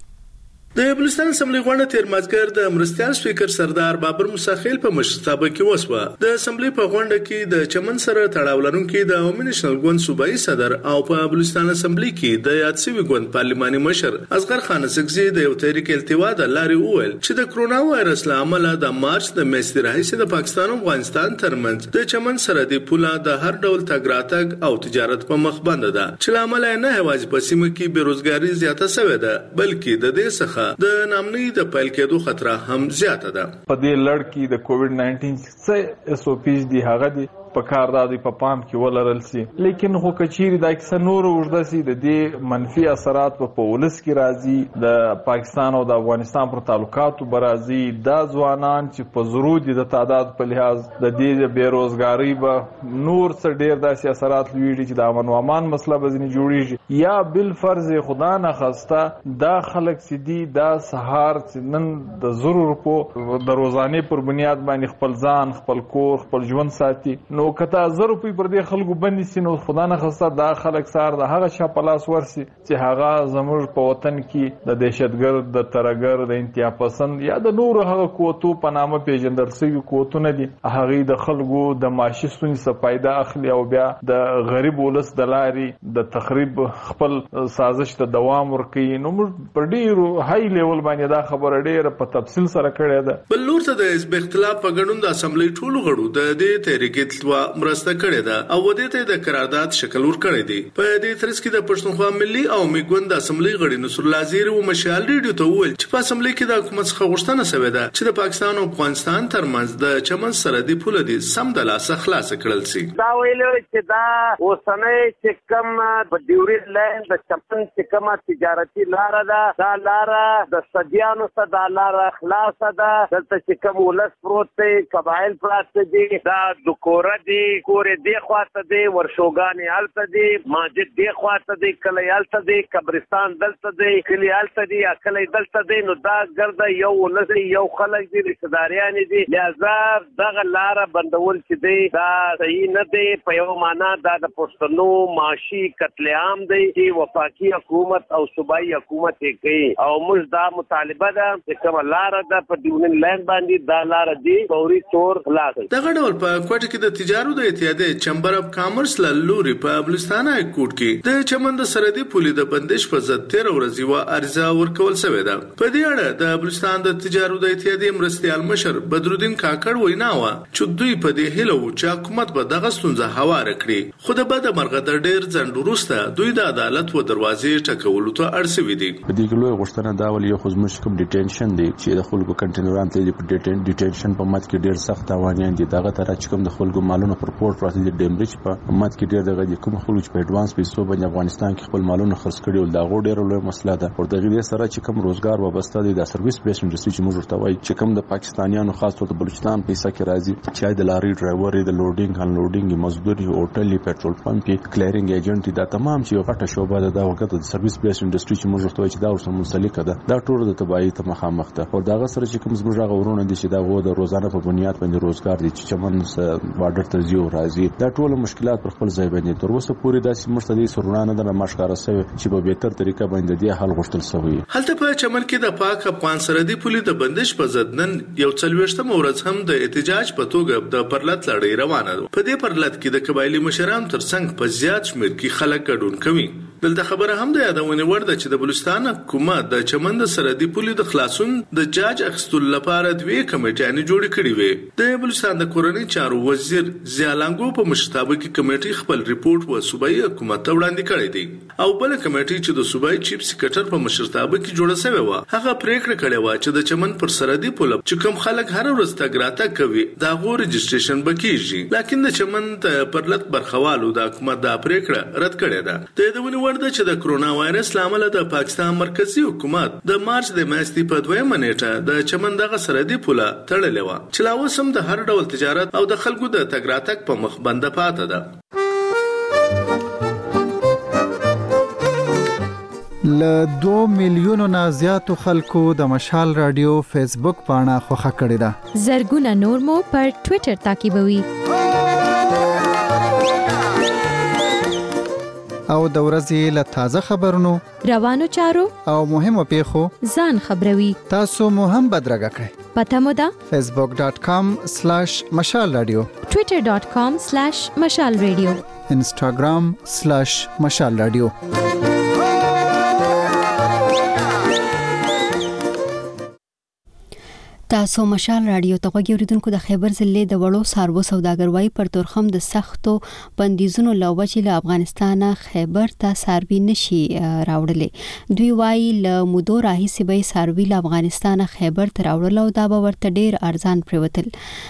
د بلوچستان اسمبلی غونډه تیر مازګر د مرستیال سپیکر سردار بابر مساخیل په مشرتابه کې وسوه. د اسمبلی په غونډه کې د چمن سره تړاو لرونکي د عوامي نېشنل ګوند صوبایي صدر او په بلوچستان اسمبلی کې د یاد شوي ګوند پارلماني مشر اصغر خان سکزي د یو تحریک التوا د لارې وویل چې د کرونا وایرس له امله د مارچ د میاشتې راهیسې د پاکستان او افغانستان ترمنځ د چمن سرحدي پوله د هر ډول تګ راتګ او تجارت په مخ بنده ده چې له امله نه یوازې په سیمه کې بیروزګاري زیاته شوې ده بلکې د دې څخه د نامنۍ د پیل کېدو خطر هم زیاته ده. په دې لړ کې د کووډ 19 څه SOPs دي هغه دي په کار دادی په پام کې ولرل سي لیکن خو کچيري د اکثر نور وجده سي د دې منفي اثرات په پولیس کې راځي د پاکستان او د افغانستان پر تعلقاتو برازي د ځوانان چې په ضرورت د تعداد په لحاظ د دې بیروزګاری به نور څه ډیر داسې اثرات لوي چې د امن او امان مسله به ځنی جوړیږي یا بل فرض خدا نه خواسته دا خلک سدي دا سهار نن د ضرور په د روزانه پر بنیاد باندې خپل ځان خپل کور خپل ژوند ساتي نو کته 1000 روپۍ پر دې خلکو باندې سينو خدا نه خسته دا خلک سار د هغه شا پلاس ورسي چې هغه زموږ په وطن کې د دهشتګرد د ترګر د انتها پسند یا د نور هغه کوتو په نامه پیژندل شوی کوتونه دي هغه د خلکو د معاشي ستونزې څخه پیدا اخلي او بیا د غریب ولس د لاري د تخریب خپل سازش ته دوام ورکوي نو په ډیرو های لیول باندې دا خبره ډیره په تفصیل سره کړې ده. بل لور ته د حزب اختلاف په ګډون د اسمبلی ټولو غړو د دې تحریک التوا مرسته کړې ده او ودې ته د قرارداد شکل ور کړی دی. په دې ترڅ کې د پښتونخوا ملي او میګوند د اسمبلی غړي نصر الله زیری او مشال ریډیو ته وویل چې په اسمبلی کې د حکومت څخه غوښتنه شوې ده چې د پاکستان او افغانستان ترمنځ د چمن سرحدي پوله دي سم د لاسه خلاص کړل شي. دا ویل چې دا اوسنۍ چې کوم په ډیوري لاین د چمن چې کومه تجارتي لار ده دا لار د صدیانو څخه دا لار خلاص ده دلته چې کوم ولس پروت دی قبایل پروت دي دا د کور دی کورې دی خواته دی ورشوګانې هلته دی ماجد دی خواته دی کلی هلته دی قبرستان دلته دی کلی هلته دی یا کلی دلته دی نو دا ګرده یو ولس یو خلک دي رشتهداریانې دي لہذا دغه لاره بندول چې دی دا صحیح نه دی په یو معنا دا د پښتنو معاشي قتل عام دی چې وفاقي حکومت او صوبایي حکومت یې کوي او موږ دا مطالبه ده چې کومه لاره ده په ډیونین لاین باندې دا لاره دی فوري طور خلاص. دغه ډول په کوټه کې د تجارت د اتحادیې چمبر اف کامرس لوري په بلوچستان های کوټ کې د چمن د سرحدي پولې د بندش په ضد 13 ورځې و عرضه ورکول شوې ده. په دې اړه د بلوچستان د تجارت د اتحادیې مرستیال مشر بدرالدین کاکړ وینا و چې دوی په دې هیله و چې حکومت به دغه ستونزه هوار کړي، خو د بده مرغه د ډېر ځنډ وروسته دوی د عدالت و دروازې ټکولو ته اړ شوي دي. په دې کې لوی غوښتنه دا ول یو خو زموږ کوم ډیټینشن دی چې د خلکو کنټینران ته په ډیټینشن په مات کې ډېر سخت تاوانیان دي. دغه تر چې کوم د خلکو مالونو پر پورت راځي د ډیمبریج په مات کې ډېر دغه کوم خلک په ایډوانس پیسو باندې افغانستان کې خپل مالونه خرڅ کړي ول دا ډېر لوی مسله ده. ورته غوډه سره چې کوم روزګار وابسته دي د سرویس بیس انډستری چې موږ ورته وایي چې کوم د پاکستانیانو خاص طور په بلوچستان پیسې کې راځي چې د لاري ډرایور د لوډینګ انلوډینګ مزدوري هوټل پټرول پمپ کلیرینګ ایجنټ دا تمام چې غټه شوبه ده د وخت د سرویس بیس انډستری چې موږ ورته وایي چې دا ورسره منسلک ده. دا ټول د تبعی ته مخامخ ده. او دا سره چې کوم زموږ غوړونه دي چې دا غو د روزانه په بنیاد باندې روزګار دي چې چمن بارډر ته ځي او راځي. دا ټول مشکلات پر خپل ځای باندې تر اوسه پورې داسې مرتدي سرونه نه مشکاره شوی چې په بهتر طریقه باندې دی حل غوښتل شوی. هلته په چمن کې د پاک افغان سرحدي پولې د بندش په ضد نن یو 40 ورځ هم د احتجاج په توګه د پرلط لړۍ روانه ده. په دې پرلط کې د قبایلی مشرانو ترڅنګ په زیات شمېر کې خلک ګډون کوي. دلته خبره هم د یادونه وړ ده چې د بلوچستان حکومت د چمن د سرحدي پولې د خلاصون د جاج اخستلو لپاره دوه کمیټې جوړې کړې وې. د بلوچستان د کورنۍ چارو وزیر ضیالانګو په مشرتابه کې کمیټې خپل ریپورت و صوبایي حکومت ته وړاندې کړی دی او بل کمیټې چې د صوبایي چیف سکریټر په مشرتابه کې جوړه شوې و هغه پریکړه کړې و چې د چمن پر سرحدي پول چې کوم خلک هر ورځ تګ راتګ کوي دا غو رجسټریشن بکیږي، لکه د چمن پرلط برخوالو د حکومت دا پریکړه رد کړې ده. د دې ورته چې د کرونا وایرس لامل د پاکستان مرکزی حکومت د مارچ د میاشتې په 2 نیټه د چمن دغه سرحدي پوله تړلې و چې لا اوس هم د هر ډول تجارت او د خلکو د تګ راتګ په مخ بنده پاتې ده. ل 2 میلیونو نه زیاتو خلکو د مشال رادیو فیسبوک پاڼه خوښه کړې ده. زرګونه نور مو پر ټوئیټر تعقیبوي. او د ورځې له تازه خبرونو روانو چارو او مهمو پیښو ځان خبروي. تاسو مو هم بدرګه کړئ. پته مو ده facebook.com/مشال رادیو، twitter.com/مشال رادیو، instagram/مشال رادیو. تاسو مشال رادیو ته غوږی اوریدونکو د خیبر ضلع د وړو ساربو سوداګروي پر تورخم د سختو بندیزونو لوجې له افغانستان خیبر ته ساروی نشي راوړلې. دوی وايي له مودو راهیسې به ساروی له افغانستان خیبر ته راوړل او دا به ورته ډیر ارزان پریوتل.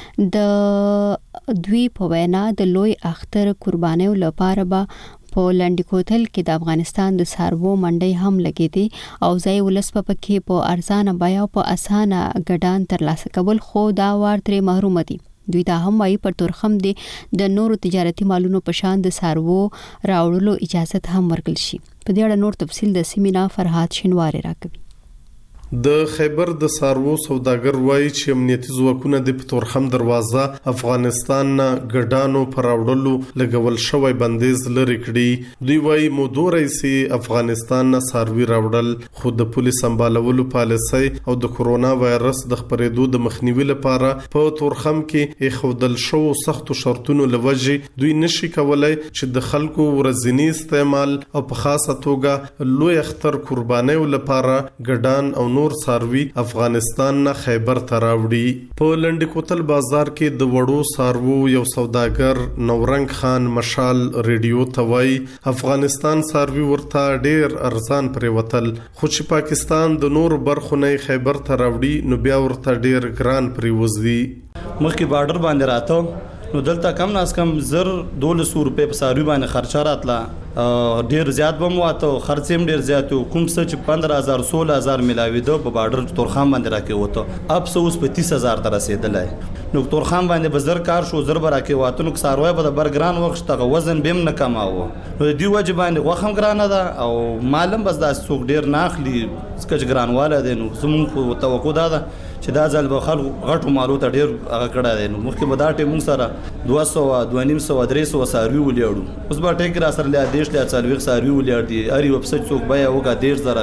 د دوی په وینا د لوی اختر قربانیو لپاره به په لنډی کوتل کې د افغانستان د ساربو منډي هم لګیدي او ځای ولس په پکې په ارزانه بیا او په اسانه ګډان ترلاسه کول خو دا وار ترې محروم دي. دوی دا هم وايي پر تورخم دي د نورو تجارتي مالونو په شان د ساربو راوړلو اجازه هم ورکړل شي. په دې اړه نور تفصیل د سیمینا فرحات شینواری راکوي. د خیبر د سارو سوداګر وایي چې امنیتي ځواکونه د پتورخم دروازه افغانستان نه ګډانو پر راوړلو لګول شوی بندیز لري کړی. دوی وایي مودو رئیسي افغانستان نه ساروی راوړل خو د پولیس سمبالولو پالیسي او د کرونا وایرس د خپرېدو د مخنیوي لپاره په تورخم کې اخودل شو سختو شرطونو لوجې دوی نشي کولای چې د خلکو ورځنی استعمال او په خاصه توګه لوی اختر قربانیو لپاره ګډان او نور ساروی افغانستان نه خیبر ته راوړي. په لنډی کوتل بازار کې د وړو سارو یو سوداګر نورنګ خان مشال ریډیو ته وایي افغانستان ساروی ورته ډیر ارزان پریوتل خو چې پاکستان د نور برخو نه خیبر ته راوړي نو بیا ورته ډیر ګران پریوزي. مخکې بارډر باندې راته نو دلته کم ناس کم 1200 روپے په ساروی باندې خرچه راتله ډیر زیات بم واته خرچ هم ډیر زیات کوم څه چې 15000 16000 ملاوي دو په بارډر تورخم باندې راکې وته اب اوس په 30000 تر رسیدلای. نو تورخم باندې بزر کار شو زر براکې واته نو ساروی په برګران وخت ته وزن بیم نه کماوه نو دی وجه باندې غوخم ګرانه ده او معلوم بس دا څوک ډیر ناخلی سکه ګرانواله دي. نو زموږ توقع ده چې دا ځل به خلک غټو مالو ته ډیر هغه کړه دي. نو مخکې به دا ټیم سره 200 250 300 ساروی ولیاړو اوس به ټیک را سره له دیش لا څلويخ ساروي ولر دي اری وبسټ څوک بیا وګا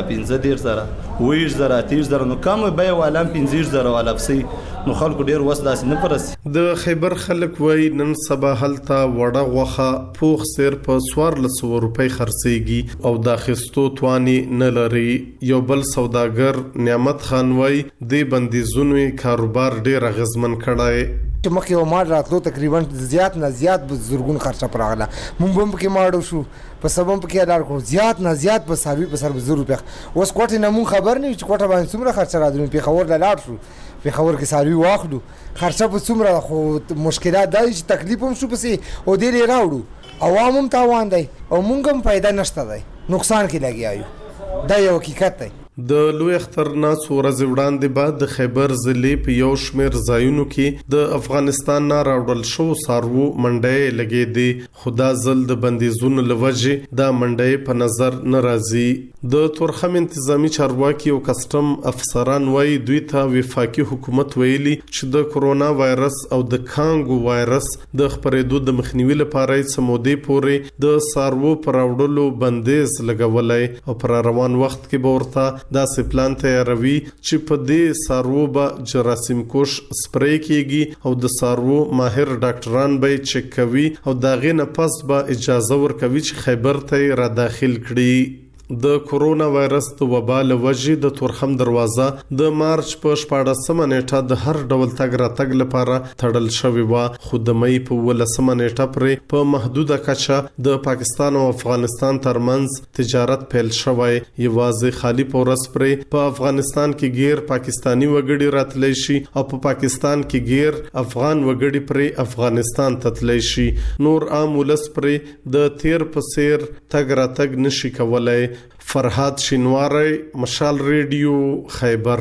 15000 15,000 نو کوم بیا والام 15,000 والا پسې نو خلکو ډیر وسداس نه پرسي. د خیبر خلک وای نن سبا هلته وړه غوخه پوخ سیر په 1400 روپۍ خرڅيږي او د خستو تواني نه لري. یو بل سوداګر نعمت خان وای د بندیزونو کاروبار ډیر غزمن کړای. چې مخکې و مال راتلو تقریبا زیات نه زیات زرګون خرچه پراغله مونږ هم کې ماړو شو په سبب کې لار کو زیات نه زیات په ساروي په سر 100 روپیا اوس کوټه نه مون خبر نه چې کوټه باندې څومره خرچه راځي په خبر لاړ شو په خبر کې ساروي واخلو خرچه په څومره خو مشکلات دای چې تکلیف هم شو پسې او دې راوړو عوام هم تاوان دی او مونږ هم پیدا نشته دی نقصان کې لګیایو دا یو حقیقت دی. د لوی اختر نه څورځ وړاندې بعد د خیبر ضلع په یو شمیر ځایونو کې د افغانستان نه راوړل شو سارو منډې لګې دي خدا زل د بندیزونو لوجه دا منډې په نظر ناراضي. د تورخم انتظامی چارواکي او کسٹم افسران وای دوی ته وفاقي حکومت ویلي چې د کورونا وایرس او د کانګو وایرس د خپرېدو د مخنیوي لپاره سمودي پورې د سارو پر راوړلو بندیز لګولای او پر روان وخت کې ورته دا سپلان تیاروي چې په دې سارو به جراثیم کوش سپری کیږي او د سارو ماهر ډاکټران به چک کوي او دا غي نه پس به اجازه ورکوي چې خیبر ته را داخل کړي. د کورونا وایرس د وبا له وجې د تورخم دروازه د مارچ په 14مه نیټه د هر ډول تګ راتګ لپاره تړل شوې و خو د مې په 18مه نیټه پرې په محدوده کچه د پاکستان او افغانستان ترمنځ تجارت پیل شوی. یوازې خالی پورس پرې په افغانستان کې غیر پاکستانی وګړي راتلی شي او په پاکستان کې غیر افغان وګړي پرې افغانستان تتلی شي. نور عام ولس پرې د تیر په سیر تګ راتګ نشي کولای. فرهاد شینواری مشال ریډیو خیبر.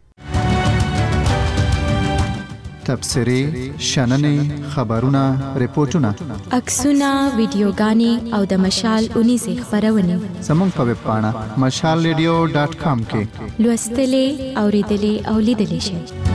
تبصرې شننې خبرونه ریپورتونه عکسونه ویډیوګانې او د مشال 19 خبرونه زموږ په ویب پاڼه mashalradio.com کې لوستلې اوریدلې او لیدلې شئ.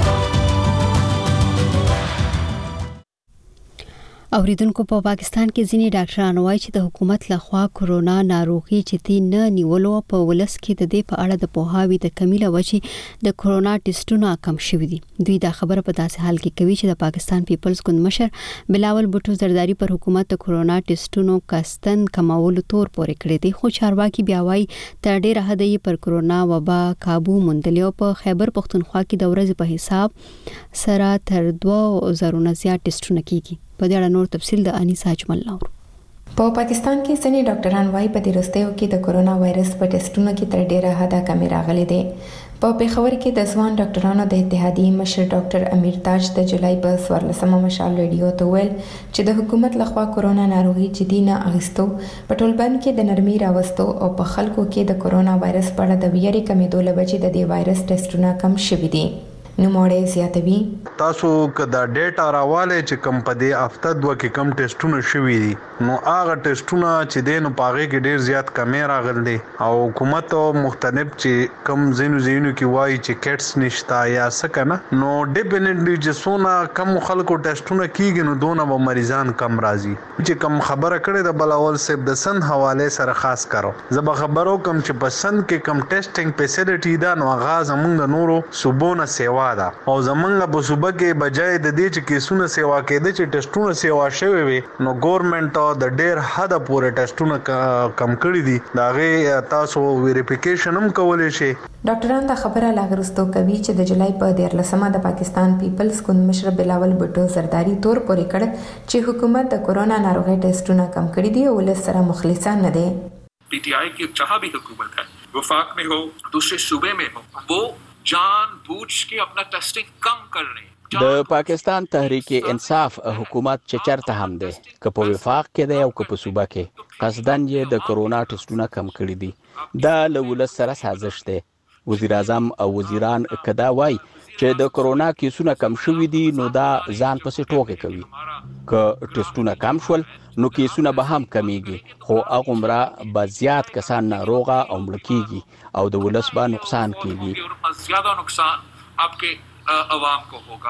اوریدونکو په پاکستان کې ځینې ډاکټران وایي چې د حکومت لخوا کورونا ناروغي جدي نه نیولو په ولس کې د دې په اړه د پوهاوي د کمی له وجې د کورونا ټیسټونو کم شوي دي. دوی دا خبره په داسې حال کې کوي چې د پاکستان پیپلز ګوند مشر بلاول بوټو زرداری پر حکومت د کورونا ټیسټونو کاستن کمولو تور پورې کړی دی. خو چارواکي بیا وایي تر ډیره حد یې پر کورونا وبا قابو موندلی او په خیبر پښتونخوا کې د ورځې په حساب سره تر 2000 نه زیات ټیسټونه کیږي. په دې اړه نور تفصیل د انیسا اجمل لور. په پاکستان کې ځینې ډاکټران وايي په دې وروستیو کې د کورونا وایرس په ټیسټونو کې تر ډیره حده کمی راغلي دي. په پیښور کې د ځوان ډاکټرانو د اتحادیې مشر ډاکټر امیر تاج د جولای په 14مه مشال ریډیو ته ویل چې د حکومت لخوا کورونا ناروغي جدي نه اخیستو په ټولبند کې د نرمي راوستو او په خلکو کې د کورونا وایرس په اړه د ویرې کمیدو لپاره د دې وایرس ټیسټونه کم شوي دي. نوموړی زیاتوي تاسو کدا ډیټا راواله چې کم په دې هفته دوه کې کم ټیسټونه شوي دي نو هغه ټیسټونه چې دینو پاغه کې ډیر زیات کمی راغلي او حکومت مختلف چې کم زینو کې وایي چې کټس نشتا یا سکنه نو ډیفینټلی چې سونه کم خلکو ټیسټونه کیږي نو دونه به مریضان کم راځي. چې کم خبره کړې د بلاول صاحب د سند حواله سره خاص کارو زب خبرو کم چې په سند کې کم ټیسټینګ فیسیلیټی دا نو غاز موږ د نورو صوبونه سیوا دا او زمونږ په صوبه کې بجای د دې چې کیسونه سیوا کېده چې ټیسټونه سیوا شوي وي نو ګورنمنت د ډیر حد پورې ټیسټونه کم کړی دي دا غي تاسو ویریفیکیشن هم کولای شي. ډاکټران دا خبره لاغرستو کوي چې د جولای په 14مه د پاکستان پیپلز ګوند مشر بلاول بوټو زرداری تور پورې کړ چې حکومت د کورونا ناروغي ټیسټونه کم کړی دي او ولس سره مخلصان نه دي. PTI की जहां भी हुकूमत है वफाक में हो दूसरे सूबे में हो वो जान बूझ के अपना टेस्टिंग कम कर रहे हैं. د پاکستان تحریک انصاف حکومت چې چرته هم ده که په وفاق کې ده او که په صوبه کې قصدن یې د کورونا ټیسټونه کم کړی دي. دا له ولس سره سازش ده. وزیر اعظم او وزیران کدا وای چې د کورونا کیسونه کم شوي دي نو دا ځان پسې ټوکې کوي. که ټیسټونه کم شول نو کیسونه به هم کمیږي خو هغومره به زیات کسان ناروغه او مړه کیږي او د ولس به نقصان کیږي. زیاده نقصان आपके عوام को होगा.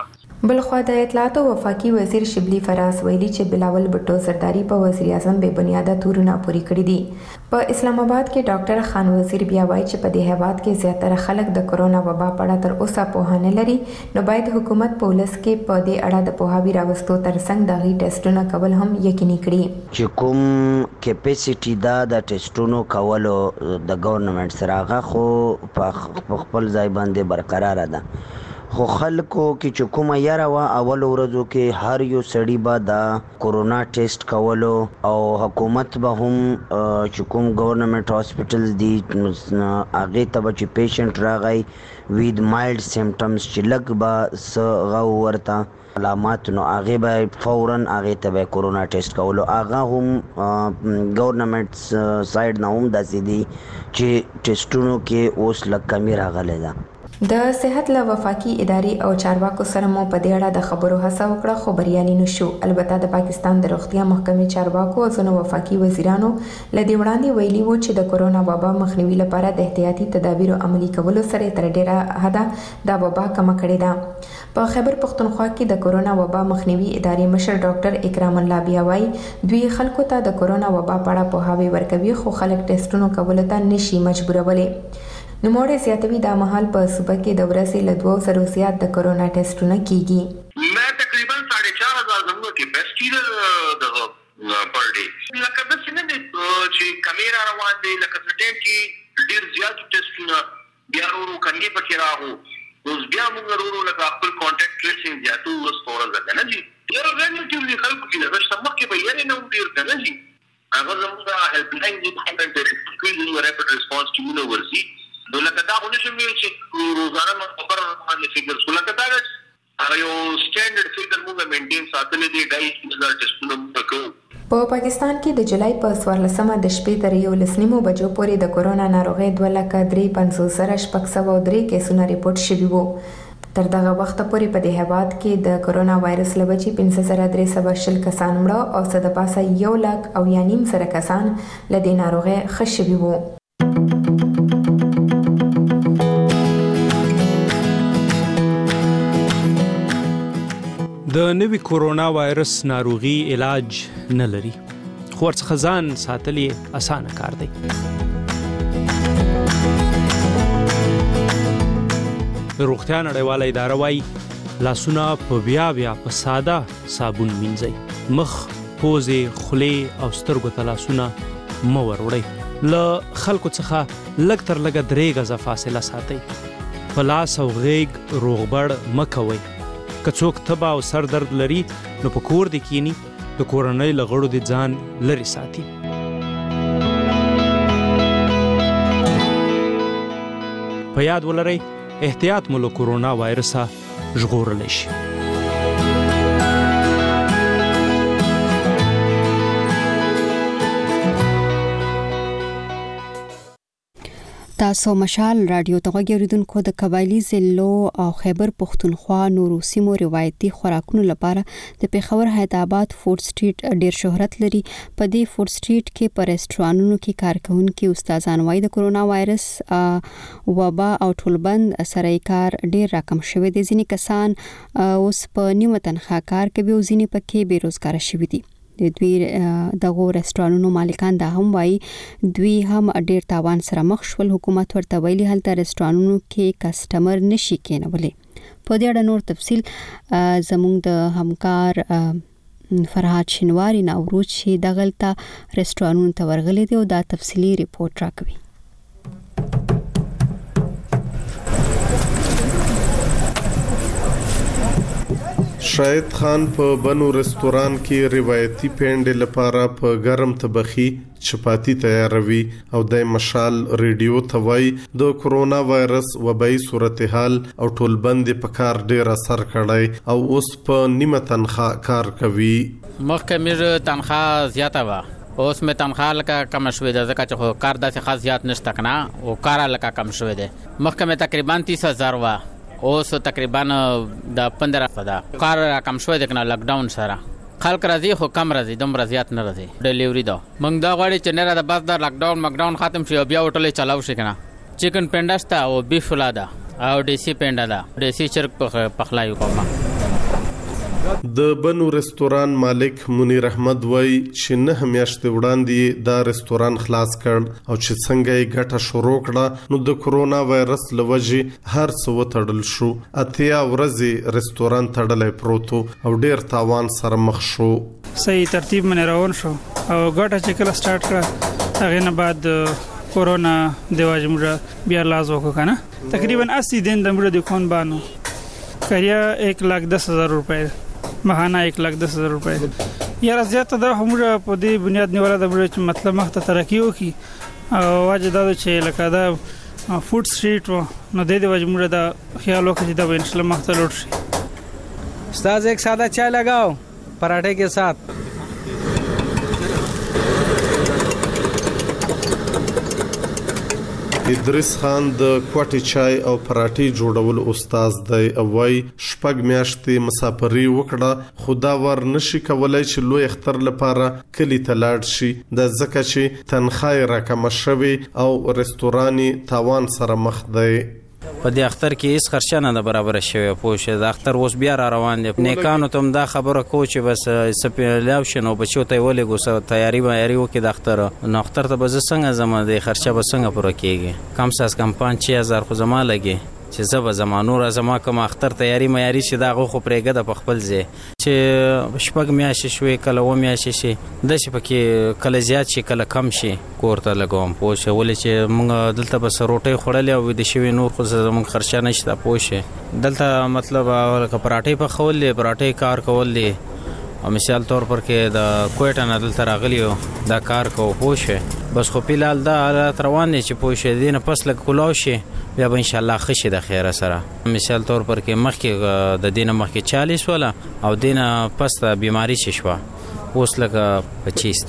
بلخوا د اطلاعات او وفاقي وزیر شبلی فراز ویلي چې بلاول بټو زرداری په وزیر اعظم به بنیاده تورونه پوری کړی دي. په اسلام آباد کې ډاکټر خان وزیر بیا وایي چې په دې هیواد کې زیاتره خلک د کورونا وبا په اړه تر اوسه پوهه نه لري، نو باید حکومت په ولس کې په دې اړه د پوهاوي راوستو ترڅنګ د غي ټیسټونو کول هم یقیني کړي. چې کوم کیپاسټي دا د ټیسټونو کولو د ګورنمنت سره هغه خو په خپل ځای باندې برقرار ده، خو خلکو کې چې کومه یاره وه اول ورځو کې هر یو سړي به دا کورونا ټیسټ کولو او حکومت به هم چې کوم گورنمنٹ هاسپټلز دي هغې ته به چې پیشنټ راغی وید مایلډ سیمټمز چې لږ به څه غو ورته علامات نو هغې به فوراً هغې ته به کورونا ټیسټ کولو. هغه هم گورنمنٹ سایډ نه هم داسې دي چې ټیسټونو کې اوس لږ کمی راغلی ده. د صحت له وفاقي ادارې او چارواکو سره مو په دې اړه د خبرو هڅه وکړه خو بریالي نشو. البته د پاکستان د روغتیا محکمې چارواکو او ځینو وفاقي وزیرانو له دې وړاندې ویلي وو چې د کورونا وبا مخنیوي لپاره د احتیاطي تدابیرو عملي کولو سره تر ډیره حده د وبا کمه کړې ده. په خیبر پختونخوا کې د کورونا وبا مخنیوي ادارې مشر ډاکټر اکرام الله بیا وایي دوی خلکو ته د کورونا وبا په اړه پوهاوی ورکوي خو خلک ټیسټونو کولو ته نشي مجبورولي. نوموړی زیاتوي دا مهال په صوبه کې د ورځې له 200 زیات د کورونا ټیسټونه کیږي. میں تقریبا 4.5 زموږ کیپاسټي د پر ډے لکه د سینې چې کمیرا روان دي لکه د ټیم کې ډیر زیات ټیسټونه بیا ورو کنګي پکې راغو اوس بیا موږ ورو لکه خپل کانټیکټ ټریسینګ زیاتو وسپورل ده نه جی یو ریلیټیولی خلکو کې د سمک کې به یې نه ډیر ده نه جی هغه زموږ د هیلپ لاین دی په اړه د کوم ریپټ ریسپانس ټیم ورسي نو لکه دا خو نشم ویل چې روزانه مقرر باندې فګرز لکه دا هغه یو سټانډرډ فګر موږ مینټین ساتلې دی 2.5 ټیسټونه موږ کوو. په پاکستان کې د جولای په 14مه د شپې تر 11 بجو پورې د کورونا ناروغي 2,53,603 کیسونه ریپورت شوي وو. تر دغه وخت پورې په دې هیواد کې د کورونا وایرس له وجې 15,320 کسان مړه او څه د پاسه 1,90,000 کسان له دې ناروغي ښه شوي وو. د نوي کورونا وایرس ناروغي علاج نه لري خو ورڅخه ځان ساتل یې اسانه کار دی. د روغتیا نړیواله اداره وایي لاسونه په بیا په ساده صابون مینځئ، مخ، پوزې، خولې او سترګو ته لاسونه مه وروړئ، له خلکو څخه لږ تر لږه 3 غزه فاصله ساتئ، په لاس او غیږ روغبړ مه کوئ. که څوک تبه او سر درد لري نو په کور دې کینی، د کورنۍ له غړو دې ځان لرې ساتي. په یاد ولرئ احتیاط مو له کورونا وایرسه ژغورلی شي. تاسو مشال رادیو ته غوړیدونکو د قبایلی ضلعو او خیبر پختونخوا نورو سیمو روایتي خوراکونو لپاره د پیښور حیدرآباد فود سټریټ ډیر شهرت لري. په دې فود سټریټ کې په ریسټورانونو کې کارکونکو استادان وايي د کورونا وایرس وبا او ټولبند سره کار ډیر راکم شوی دي. ځینې کسان اوس په نیمه تنخواه کار کوي او ځینې پکې بیروزګار شوي دي. د دوی دغه ریسټورانونو مالکان دا هم وايي دوی هم ډیر تاوان سره مخ شول. حکومت ورته ویلي هلته ریسټورانونو کې کسٹمر نشي کېنولې. په دې اړه نور تفصیل زموږ د همکار فرهاد شینواری نوروز چې دغلته ریسټورانونو ته ورغلي دي او دا تفصیلی ریپورت راکوي. شاهد خان په بنو رستوران کې روایتي پینډ لپاره په ګرم طبخي چپاتی تیاروي او د مشال ریډیو توای د کورونا وایرس وبای صورتحال او ټولبند په کار ډیر اثر کړای او اوس په نیمه تنخواه کار کوي. مخکې مې تنخواه زیاته و اوس مې تنخواه لکه کم شوې ده ځکه چې کار داسې خاص زیات نشته کنه او کار لکه کم شوې ده. مخکې مې تقریبا 30,000 و اوس تقریبا د 15,000 کار کم شوی دی کنه لاک ډاون سره خلک راځي خو کم راځي دومره زیات نه راځي. ډیلیوري دا موږ دا غواړي چې نه را د بس د لاک ډاون ختم شي بیا هوټل چلاو شي کنه. چکن پینډا شته او بیف فلا ده او دیسی پینډا ده دیسی چرګ پخلایو کومه د بنو رستوران مالک منیر احمد وای چې نه میاشتې وړاندې دا رستوران خلاص کړ او چې څنګه یې ګټه شروع کړه نو د کورونا وایرس لوجې هر څه وتړل شو. اتیا ورځې رستوران تړلې پروت او ډیر تاوان سره مخ شو. صحیح ترتیب باندې روان شو او ګټه چې کله سٹارټ کړه هغه نه بعد کورونا د واجمړه بیا لاز وکړه کنه تقریبا 80 دن د مړه د کون بانو کریا 1,10,000 روپے ماهانه 1,10,000 روپے یا زیاته د همره په دې بنیاد نیوله د مړه مطلب مخ ته ترقی وکي او واجب دا چې لکه دا فود سټریټ نو د دې واجمړه د خیال وکړي چې دا ان شاء الله مخ ته لوټ شي. استاد एक सादा चाय लगाओ पराठे के साथ. ادریس خان د کوټي چای او پراټي جوړول استاد دی او وای شپږ میاشتې مسافري وکړه خدا ور نشي کولای چې لوی اختر لپاره کلی تلاړ شي د زکه چې تنخواه رقم شوي او رستوراني تاوان سره مخ دی. په دې اختر کې هیڅ خرچه نه برابر شوی پوه د اختر اوس بیا را روان دي نیکانو ته دا خبره کو چې بس سپیلاو شنو بچو ته ولې ګوسه تیاری وکړي د اختر نو اختر ته به څنګه زما د خرچه به څنګه پوره کیږي کم ساس کم 5,000 خو زما لګي چې زبا زمانو را زما کوم اختر تیاری معیاري شي دا غو خو پرېګه د خپل ځای چې شپږ میاشتې شوي کله و میاشتې شي د شي پکې کله زیات شي کله کم شي کورته لګوم پوه شي ولې چې موږ دلته بس روټي خوړلې او د شوي نور خو زموږ خرچه نشته پوه شي دلته مطلب پراټې په خولې پراټې کار کولې او مثال طور پر کې د کوټه نه دلته راغلیو دا کار کو پوه شي بس خو پیلال دا حالت روان دي چې پوه شي دینه پس لګ کولاو شي بیا به ان شاء الله خشي د خیره سره مثال طور پر کې مخکې د دینه مخکې 40 ولا او دینه پس ته بیماری شوا اوس لکه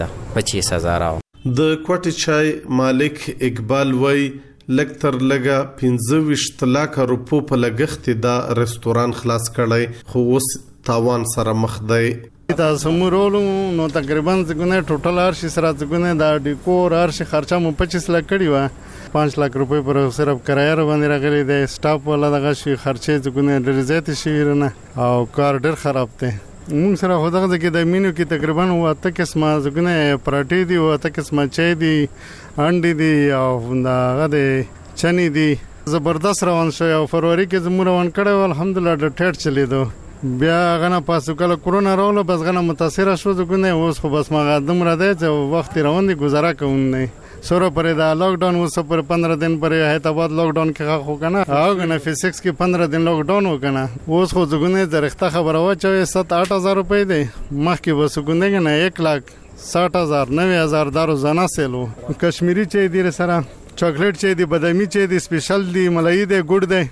25,000 د کوټي چای مالک اقبال وای لکتر لګه 15 لک روپو په لګښت دا رستوران خلاص کړی خو اوس تاوان سره مخ دی. تاسو مرولو نو تقریبا څنګه ټوټل ارشي سره څنګه دا ډیکور ارشي خرچه مو 25 لک کړی و 5 لک روپے پر صرف کرایه باندې راغلی دی سټاف ولا دغه شي خرچه څنګه ډیر زیات شي نه او کار ډیر خراب دی. موږ سره خو دغه کې د مینو کې تقریبا وته قسمه څنګه پراټي دی وته قسمه چای دی انډي دی او دغه دی چني دی زبردست روان شو او فروری کې زموږ روان کړو الحمدلله د ټټ چلیدو بیا غنه پاسو کله کورونا راول بس غنه متاثر شو ځکه اوس خو بس ما قدم را دی چې وخت روان دي گزاره کوم نه سره پر دا لاک ډاون اوس پر 15 دن پر حیدرآباد لاک ډاون کې خو کنه او غنه فزکس کې 15 دن لاک ډاون وکنه اوس خو ځګونه درخته خبره و چې 7-8,000 روپے دی مخکې بس ګونده نه 1,60,000 9,000 دا روزانه سیلو کشمیری چای دی سره چاکلیټ چای دی بادامي چای دی سپیشل دی ملای دی ګډ دی.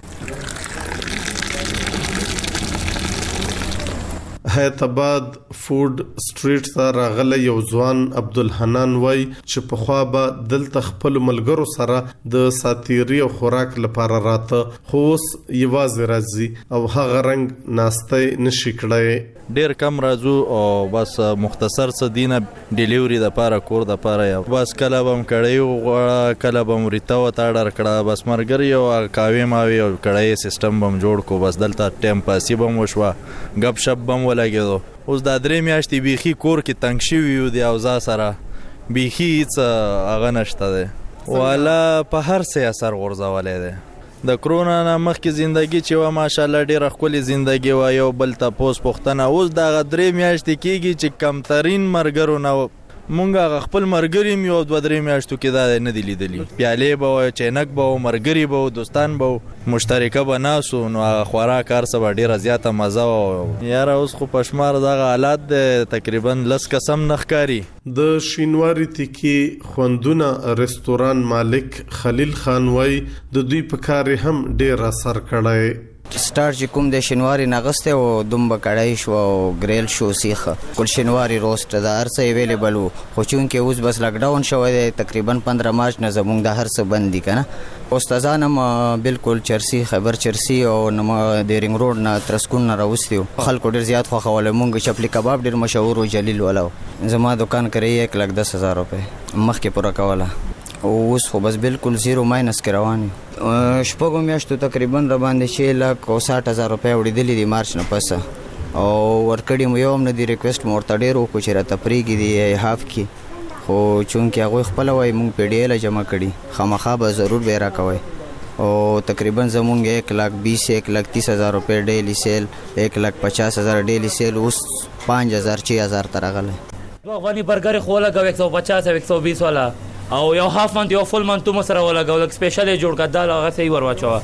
حیدرآباد فود سټریټ ته راغلی یو ځوان عبدالحنان وای چې په خوا به دلته خپل ملګرو سره د ساتيري او خوراک لپاره راته خو اوس یوازې راځي او هغه رنګ ناشته نشي کړای. ډیر کم راځو او بس مختصر څه دینه ډیلیوري د پاره کور د پاره یا بس کله بم کړی کله بم ریته و تا ډر کړه بس مرګري او کاوي ماوي او کړی سیستم بم جوړ کو بس دلته ټیم پاسي بم وشوا غب شپ بم ولګیدو اوس د درې میاشتې بيخي کور کې تنگ شوی یو دی او ځا سره بيخي څه اغه نشته دی والا په هر څه اثر غورځولې دی. د کرونا نه مخکې زندگی چې و ماشاءالله ډیره ښکلې زندگی و یو بل تاسو پوښتنه اوس د غدرې میاشتې کېږي چې کمترین مرګرو نه مونږه خپل مرګري یو 2-3 میاشتو کې دا نه دی لیدلی پیاله به چینک به مرګري به دوستان به مشترکه به ناسو نو خوراک کار سره ډیره زیاته مزه و یار اوس خو پښمار دغه حالات تقریبا لس قسم نخکاری. د شینواری تکی خوندونه رستوران مالک خلیل خان وای د دوی په کار هم ډیر اثر کړای. سٹارټ چې کوم د شینواری نغسته او دومبه کړای شو او ګریل شو سیخه کل شینواری روست د هر څه اویلیبل خو چون کې اوس بس لاک ډاون شوی دی تقریبا 15 مارچ نه زموږ د هر څه بند دي کنه استادانم بالکل چرسی خبر چرسی او نو د رینګ روډ نه ترسکون نه راوستیو خلکو ډیر زیات خو خوله مونږ چپلی کباب ډیر مشهور او جلیل ولاو زما دکان کوي 1,10,000 روپے مخکې پوره کوله اوس خو بس بالکل زیرو ماینس کې روان شپږو میاشتو تقریبا را باندې 6,60,000 روپے وړېدلې دي مارچ نه پس او ورکړی مو یو هم نه دی ریکوست مو ورته ډېر وکړو چې راته پرېږدي دی هاف کې خو چونکې هغوی خپله وایي مونږ پی ډي ایله جمع کړي خامخا به ضرور به یې راکوئ او تقریبا زمونږ 1,20,000 روپے ډیلی سیل 1,50,000 ډیلی سیل اوس 5,000-6,000 ته راغلی دو افغاني برګر خو ولګو 150 او 120 والا او یو هاف منت یو فل منت مو سره ولګو لک سپیشل جوړ کړه هغه صحیح ورواچو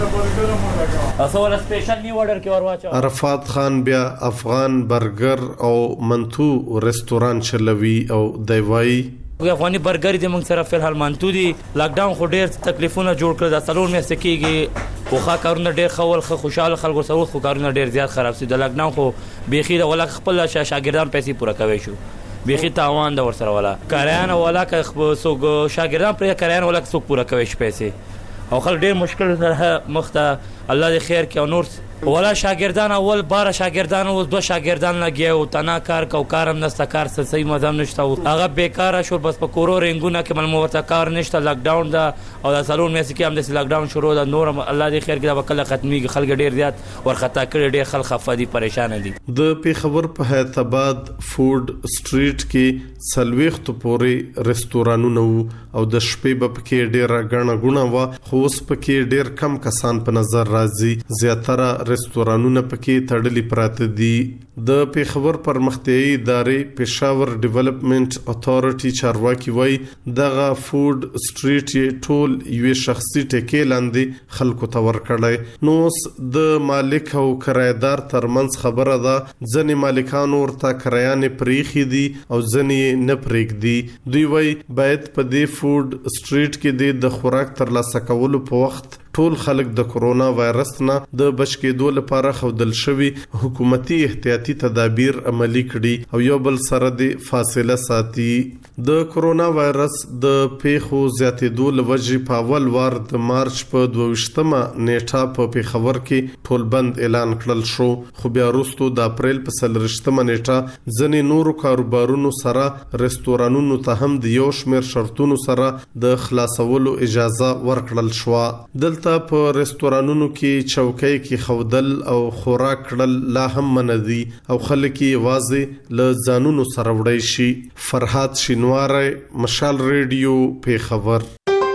تاسو ول سپیشل می order کې ورواچو عرفات خان بیا افغان برګر او منتو ریستوران چلوي او دیوای افغاني برګر دې موږ سره فلحال مانتو دي لاک ډاون خو ډېر تکلیفونه جوړ کړل د سالون مې سکیږي خو ښه کارونه ډېر خول خوشاله خلکو سره خو کارونه ډېر زیات خراب سي د لاک ډاون خو بيخي د ولا خپل شاګردان پیسې پوره کوي شو بيخي تاوان د ور سره ولا کاریان ولا که سوګ شاګردان پر کاریان ولا سوګ پوره کوي شي پیسې او خل ډېر مشکل سره مخته الله دې خیر کې او نور ولا شاګردان اول 12 شاګردان او 2 شاګردان لګیو تنا کار کو کارم نستا کار صحیح مزام نشته هغه بیکاره شو بس په کورو رنگونه کې مل ورته کار نشته لاک ډاون دا او د سالون مې سکه هم د لاک ډاون شروع د نور الله دې خیر کې دا وکړه ختمي خلک ډیر زیات ورختا کړي ډیر خلک خفادي پریشان دي د پیښور په حیدرآباد فود سټریټ کې سلويخت پوري ریستورانونه او د شپې په کې ډیر غڼه غونه وا خو اوس په کې ډیر کم کسان په نظر راځي زیاتره ریستورانونه پکې تړلي پراته دي د پیښور پرمختیايي ادارې پېښور ډیولپمنٹ اتھارټي چارواکي وای دغه فود سټریټ ټول یو شخصي ټکی لاندې خلکو ته ورکړی نو د مالک او کرایدار ترمنځ خبره ده ځنې مالکان ورته کرایانه پریخي دي او ځنې نه پریږدي دوی وای باید په دې فود سټریټ کې د خوراک ترلاسه کولو په وخت ټول خلک د کرونا وایرس نه د بچ کېدو لپاره خودل شوی حکومتي احتیاطي تدابیر عملی کړي او یو بل سره د فاصله ساتي د کرونا وایرس د پیښو زیاتېدو لوجې په اول وار د مارچ په 22مه نیټه په پیښور کې ټول بند اعلان کړل شو خو بیا وروسته د اپریل په 30مه نیټه ځنې نورو کاروبارونو سره ریستورانونو ته هم د یو شمېر شرطونو سره د خلاصولو اجازه ورکړل شو دلته په ریستورانونو کې چوکۍ کې خودل او خوراک کړل لا هم مندي او خلک یې واځي ل ځانونو سره وړي شي فرحات شینواره مشال ریډیو پیښور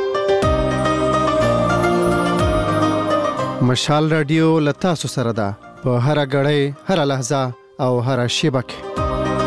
مشال رادیو لتا سره ده په هر غړې هر لحظه او هر شیبه کې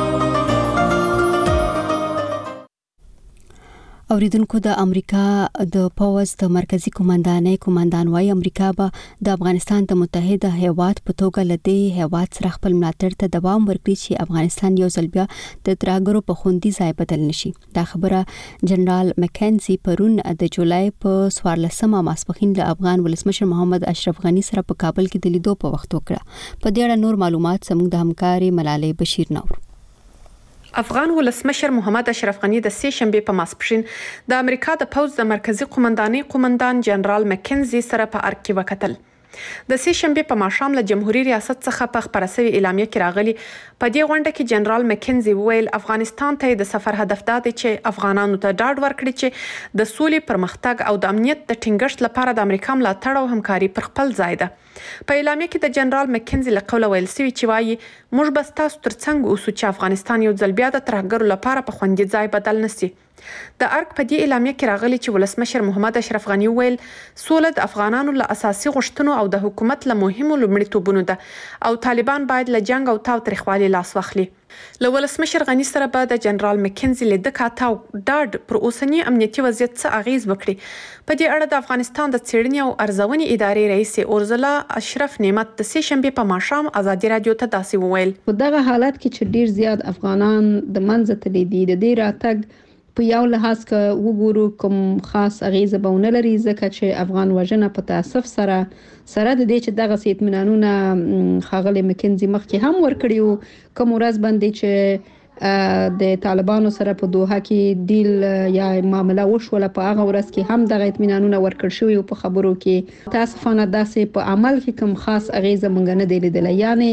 اوریدونکو د امریکا د پوز د مرکزی کمانډان وايي امریکا به د افغانستان د متحده هیواد په توګه لدی هیواد سره خپل ملاتړ ته دوام ورکړي چې افغانستان یو ځل بیا د ترهګرو په خوندي ځای بدل نشي دا خبره جنرال مکنزي پرون د جولای په 14مه ماسپخین له افغان ولسمشر محمد اشرف غنی سره په کابل کې د لیدو په وخت وکړه په دې اړه نور معلومات زموږ د همکاري ملالۍ بشیر نور افغان ولسمشر محمد اشرف غنی د سې شنبه په ماسپښین د امریکا د پوز د مرکزی قومندان جنرال مکنزي سره په ارګ کې وکتل د سې شنبه په ماښام له جمهوریت ریاست څخه په خبره شوی اعلامیه کې راغلی په دې غونډه کې جنرال مکنزي ویل افغانستان ته د سفر هدف دا دی چې افغانانو ته ډاډ ورکړي چې د سولې پرمختګ او د امنیت د ټینګښت لپاره د امریکا ملاتړ او همکاري پر خپل ځای ده په اعلامیه کې د جنرال مکنزي له قوله ویل شوی چې وايي موږ بس تاسو ترڅنګ اوسو چې افغانستان یو ځل بیا د ترهګرو لپاره په خوندي ځای بدل نشي د ارګ په دې اعلامیه کې راغلی چې ولسمشر محمد اشرف غنی ویل سوله د افغانانو له اساسي غوښتنو او د حکومت له مهمو لومړیتوبونو ده او طالبان باید له جنگ او تاو تریخوالي لاس واخلي له ولسمشر غنی سره به د جنرال مکنزي لیدل کاته ډاډ پر اوسنی امنیتي وضعیت څخه اغیز وکړي په دې اړه د افغانستان د څېړنې او ارزونې ادارې رئیس اورزلا اشرف نعمت د سې شنبه په ماښام ازادي رادیو ته داسې وویل په دغه حالت کې چې ډیر زیات افغانان د منځ ته دي د دې راتګ په یو لحاظ کې وګورو کوم خاص اغیزه به نه لري ځکه چې افغان وژنه په تاسف سره د دې چې دغه سیتمنانونه خاغلی مکنزي مخکې هم ورکړیو کوم ورځ باندې چې د طالبانو سره په دوحه کې ډیل یا معامله وشوله په هغه ورځ کې هم دغه اطمینانونه ورکړ شوی او په خبرو کې تاسفانه داسې په عمل کې کوم خاص اغیزه مونږ نه دی لیدل یعنی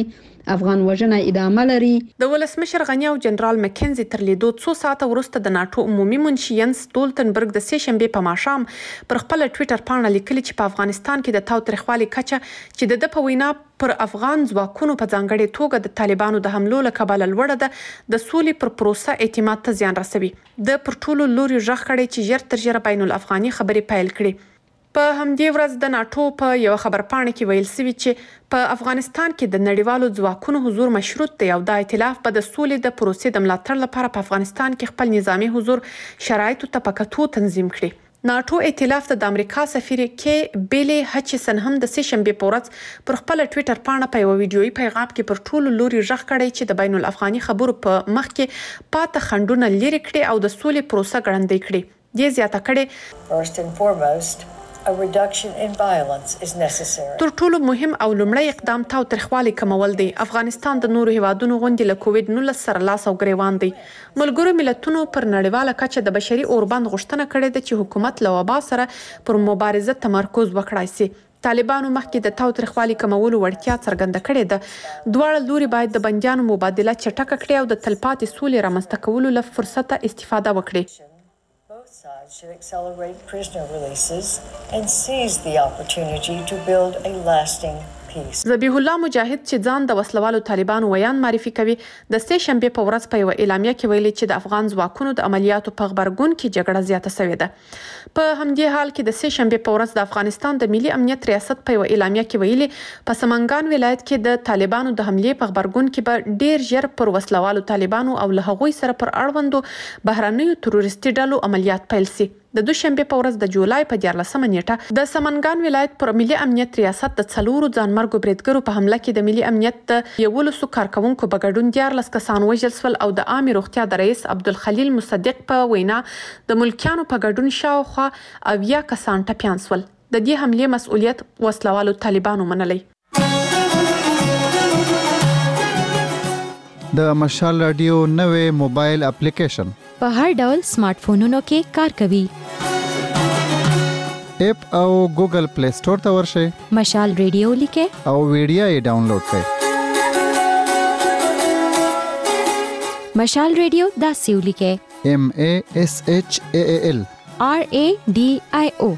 افغان وژنه ادامه لري. د ولسمشر غنی او جنرال مکنزي تر لیدو 2 ساعته وروسته د ناتو عمومي منشي ینس ستولتنبرګ د سې شنبه په ماښام پر خپل ټوئیټر باندې لیکلي چې په افغانستان کې د تاوتریخوالي کچه چې د په وینا پر افغان ځواکونو په ځانګړي توګه د طالبانو د حملو له کبله لوړه ده د سولې پر پروسه اعتماد ته زیان رسوي. د پر ټولو لوري ژغ کړي چې ژر تر ژره بین الافغاني خبرې پیل کړي. په همدې ورځ د ناتو په یو خبرپاڼه کې ویل شوی چې په افغانستان کې د نړیوالو ځواکونو حضور مشروط دی او د ائتلاف په د سولې د پروسې د ملاتړ لپاره په افغانستان کې خپل نظامی حضور شرایطو ته په کتو تنظیم کړي. ناتو ائتلاف د امریکا سفیر کې بیلی هچسن هم د سې شنبه په ورځ پر خپل ټوئیټر باندې په یو ویډیويي پیغام کې پر ټولو لوري ژغ کړی چې د بین الافغاني خبرو په مخ کې پاته خندونه لري کړي او د سولې پروسه ګړندۍ کړي. دې زیاته کړي تر ټولو مهم او لومړی اقدام تاوتریخوالي کمول دی. افغانستان د نورو هیوادونو غونډې له کووډ-19 سره لاس او ګریوان دی. ملګرو ملتونو پر نړیواله کچه د بشري اوربند غوښتنه کړې ده چې حکومت له وبا سره پر مبارزه تمرکز وکړای شي. طالبانو مخکې د تاوتریخوالي کمولو وړتیا څرګنده کړې ده. دواړه لوري باید د بندیانو مبادله چټکه کړي او د تلپاتې سولې رامنځته کولو له فرصته استفاده وکړي. should accelerate prisoner releases and seize the opportunity to build a lasting peace. ذبیح الله مجاهد چې ځان د وسلوالو طالبانو ویان معرفي کوي د سې شنبه په ورځ په یو اعلامیه کې ویلي چې د افغان ځواکونو د عملیاتو په خبرګون کې جګړه زیاته شوې ده. په همدې حال کې د سې شنبه په ورځ د افغانستان د ملي امنیت ریاست په یو اعلامیه کې ویلي په سمنګان ولایت کې د طالبانو د حملې په خبرګون کې به ډیر ژر پر وسلوالو طالبانو او له هغوی سره پر اړوندو بهرنیو تروریستي ډلو عملیات پیل شي. د دوشنبه په ورځ د جولای په 14 نیټه د سمنګان ولایت پر ملي امنیت ریاست د څلورو ځانمرګو بریدګرو په حمله کې د ملي امنیت د 11 کارکونکو په ګډون 14 کسان وژل شول او د عامه روغتیا د رئیس عبدالخلیل مصدق په وینا د ملکیانو په ګډون شاوخوا 10 کسان ټپیان شول. د دې حملې مسؤلیت وسلوالو طالبانو منلی. د مشال رادیو نوې موبایل اپلیکیشن په هر ډول سمارټ فونونو کې کار کوي. اپ او ګوګل پلی سٹور ته ورشئ. مشال رادیو لیکه او ویډیو یې ډاونلوډ کړئ. مشال رادیو دا سیو لیکه MASHAAL RADIO.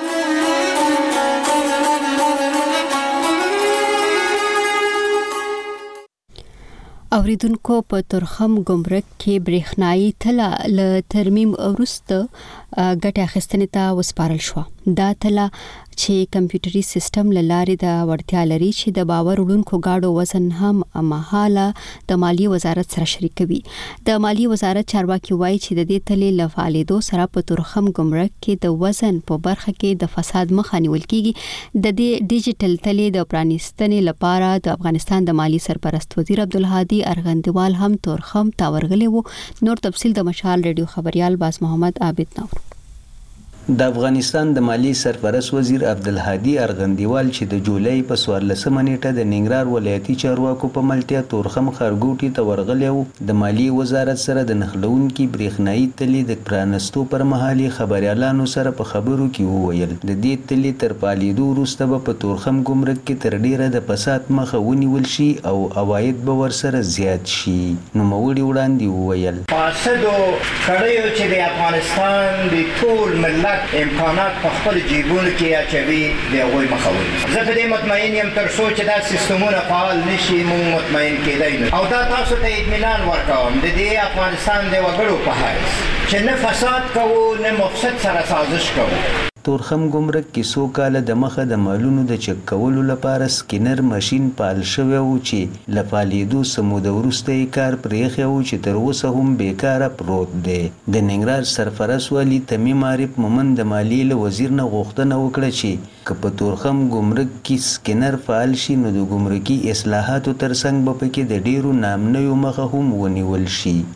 اوریدونکو په تورخم ګمرک کې برېښنايي تله له ترمیم وروسته ګټه اخیستنې ته وسپارل شو. دا تله چې کمپیوټري سیستم لارې د وړتیا لري چې د باور وړونکو گاډو وزن هم مهاله د مالیې وزارت سره شریکوي. د مالیې وزارت چارواکي وایي چې د دې تلې له فعالیدو سره په تورخم ګمرک کې د وزن په برخه کې د فساد مخه نیول کیږي. د دې ډیجیټل تلې د پرانیستنې لپاره د افغانستان د مالی سرپرست وزیر عبدالهادي ارغندوال هم تورخم ته ورغلی وو. نور تفصیل د مشال رادیو خبريال باز محمد عابد نور. د افغانستان د مالی سرپرست وزیر عبدالهادي ارغندوال چې د جولای په 14 نیټه د ننګرهار ولایتي چارواکو په ملتیا تورخم خارګوټي ته ورغلی وو. د مالی وزارت سره د نښلونکي برېښنايي تلې د پرانستو پر مهال خبريالانو سره په خبرو کې وویل د دې تلې تر پالیدو وروسته په تورخم ګمرک کې تر ډیره د فساد مخه ونیول شي او عواید به ورسره زیات شي. نوموړي وړاندې وویل فاسدو کړیو چې د افغانستان د ټول ملت امکانات په خپل جیبونو کې اچوي د هغوی مخه ونیسي. زه په دې مطمئن یم تر څو چې دا سیستمونه فعال نشي موږ مطمئن کېدای نه. او دا تاسو ته اطمینان ورکوم د دې افغانستان د وګړو په حیث چې نه فساد کوو نه مفسد سره سازش کوو. تورخم ګمرک کې څو کاله د مخه د مالونو د چک کولو لپاره سکینر ماشين پال شوی و چې له فعالیدو سموده وروسته یې کار پرېښی و چې تر اوسه هم بیکاره پروت دی. د ننګرهار سرپرست والي تمیم عارف مومند د مالیې له وزیر نه غوښتنه وکړه چې که په تورخم ګمرک کې سکینر فعال شي نو د ګمرکي اصلاحاتو ترڅنګ به پکې د ډیرو نامنیو مخه هم ونیول شي.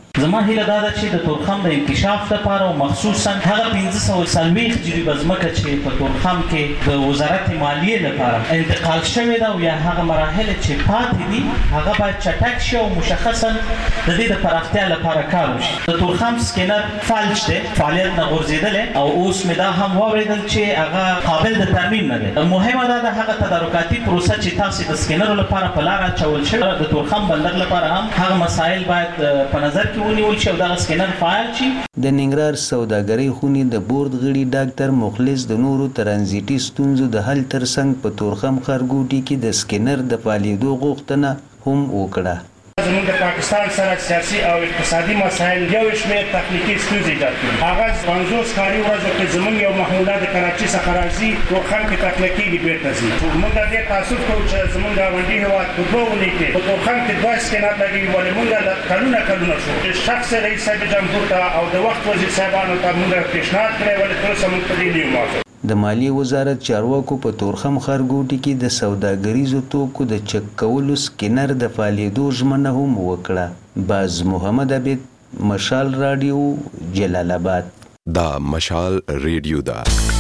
زما هیله دا ده چې د تورخم د انکشاف لپاره او مخصوصا هغه 1540 جریبه ځمکه چې په تورخم کې د وزارت مالیې لپاره انتقال شوې ده او یا هغه مراحل چې پاتې دي هغه باید چټک شي او مشخصا د دې د پراختیا لپاره کار وشي. د تورخم سکینر فالج دی، فعالیت نه غورځېدلی او اوس مې دا هم واورېدل چې هغه قابل د ترمیم نه دی. مهمه دا ده هغه تدارکاتي پروسه چې تاسې د سکینرو لپاره په لاره اچول شوې د تورخم بندر لپاره هم هغه مسایل باید په نظر کې ونیول شي او دغه سکینر فعال شي. د ننګرهار سوداګرۍ خونې د بورډ غړي ډاکټر مخلص د نورو ترانزیټي ستونزو د حل ترڅنګ په تورخم ښارګوټي کې د سکینر د فعالېدو غوښتنه هم وکړه. زموږ د پاکستان سره سیاسي او اقتصادي مسایل یو شمېر تخنیکي ستونزې ایجاد کړي. هغه 50 کاري ورځو کې زموږ یو محموله د کراچي څخه راځي تورخم کې تقلیه کېږي بیرته ځي. موږ د دې تاسف کوو چې زموږ ګاونډي هېواد په 2 اونۍ کې په تورخم کې 2 سکینر لګوي ولې موږ کلونه شو شخص رئیس صاحب جمهور ته او د وخت وزیر صاحبانو ته موږ پیشنهاد کړی ولې تر اوسه موږ په دې نه یو موافق. د مالیې وزارت چارواکو په تورخم ښارګوټي کې د سوداګریزو توکو د چک کولو سکینر د فعالېدو ژمنه هم وکړه. باز محمد عبید، مشال رادیو، جلال آباد. دا مشال ریډیو ده.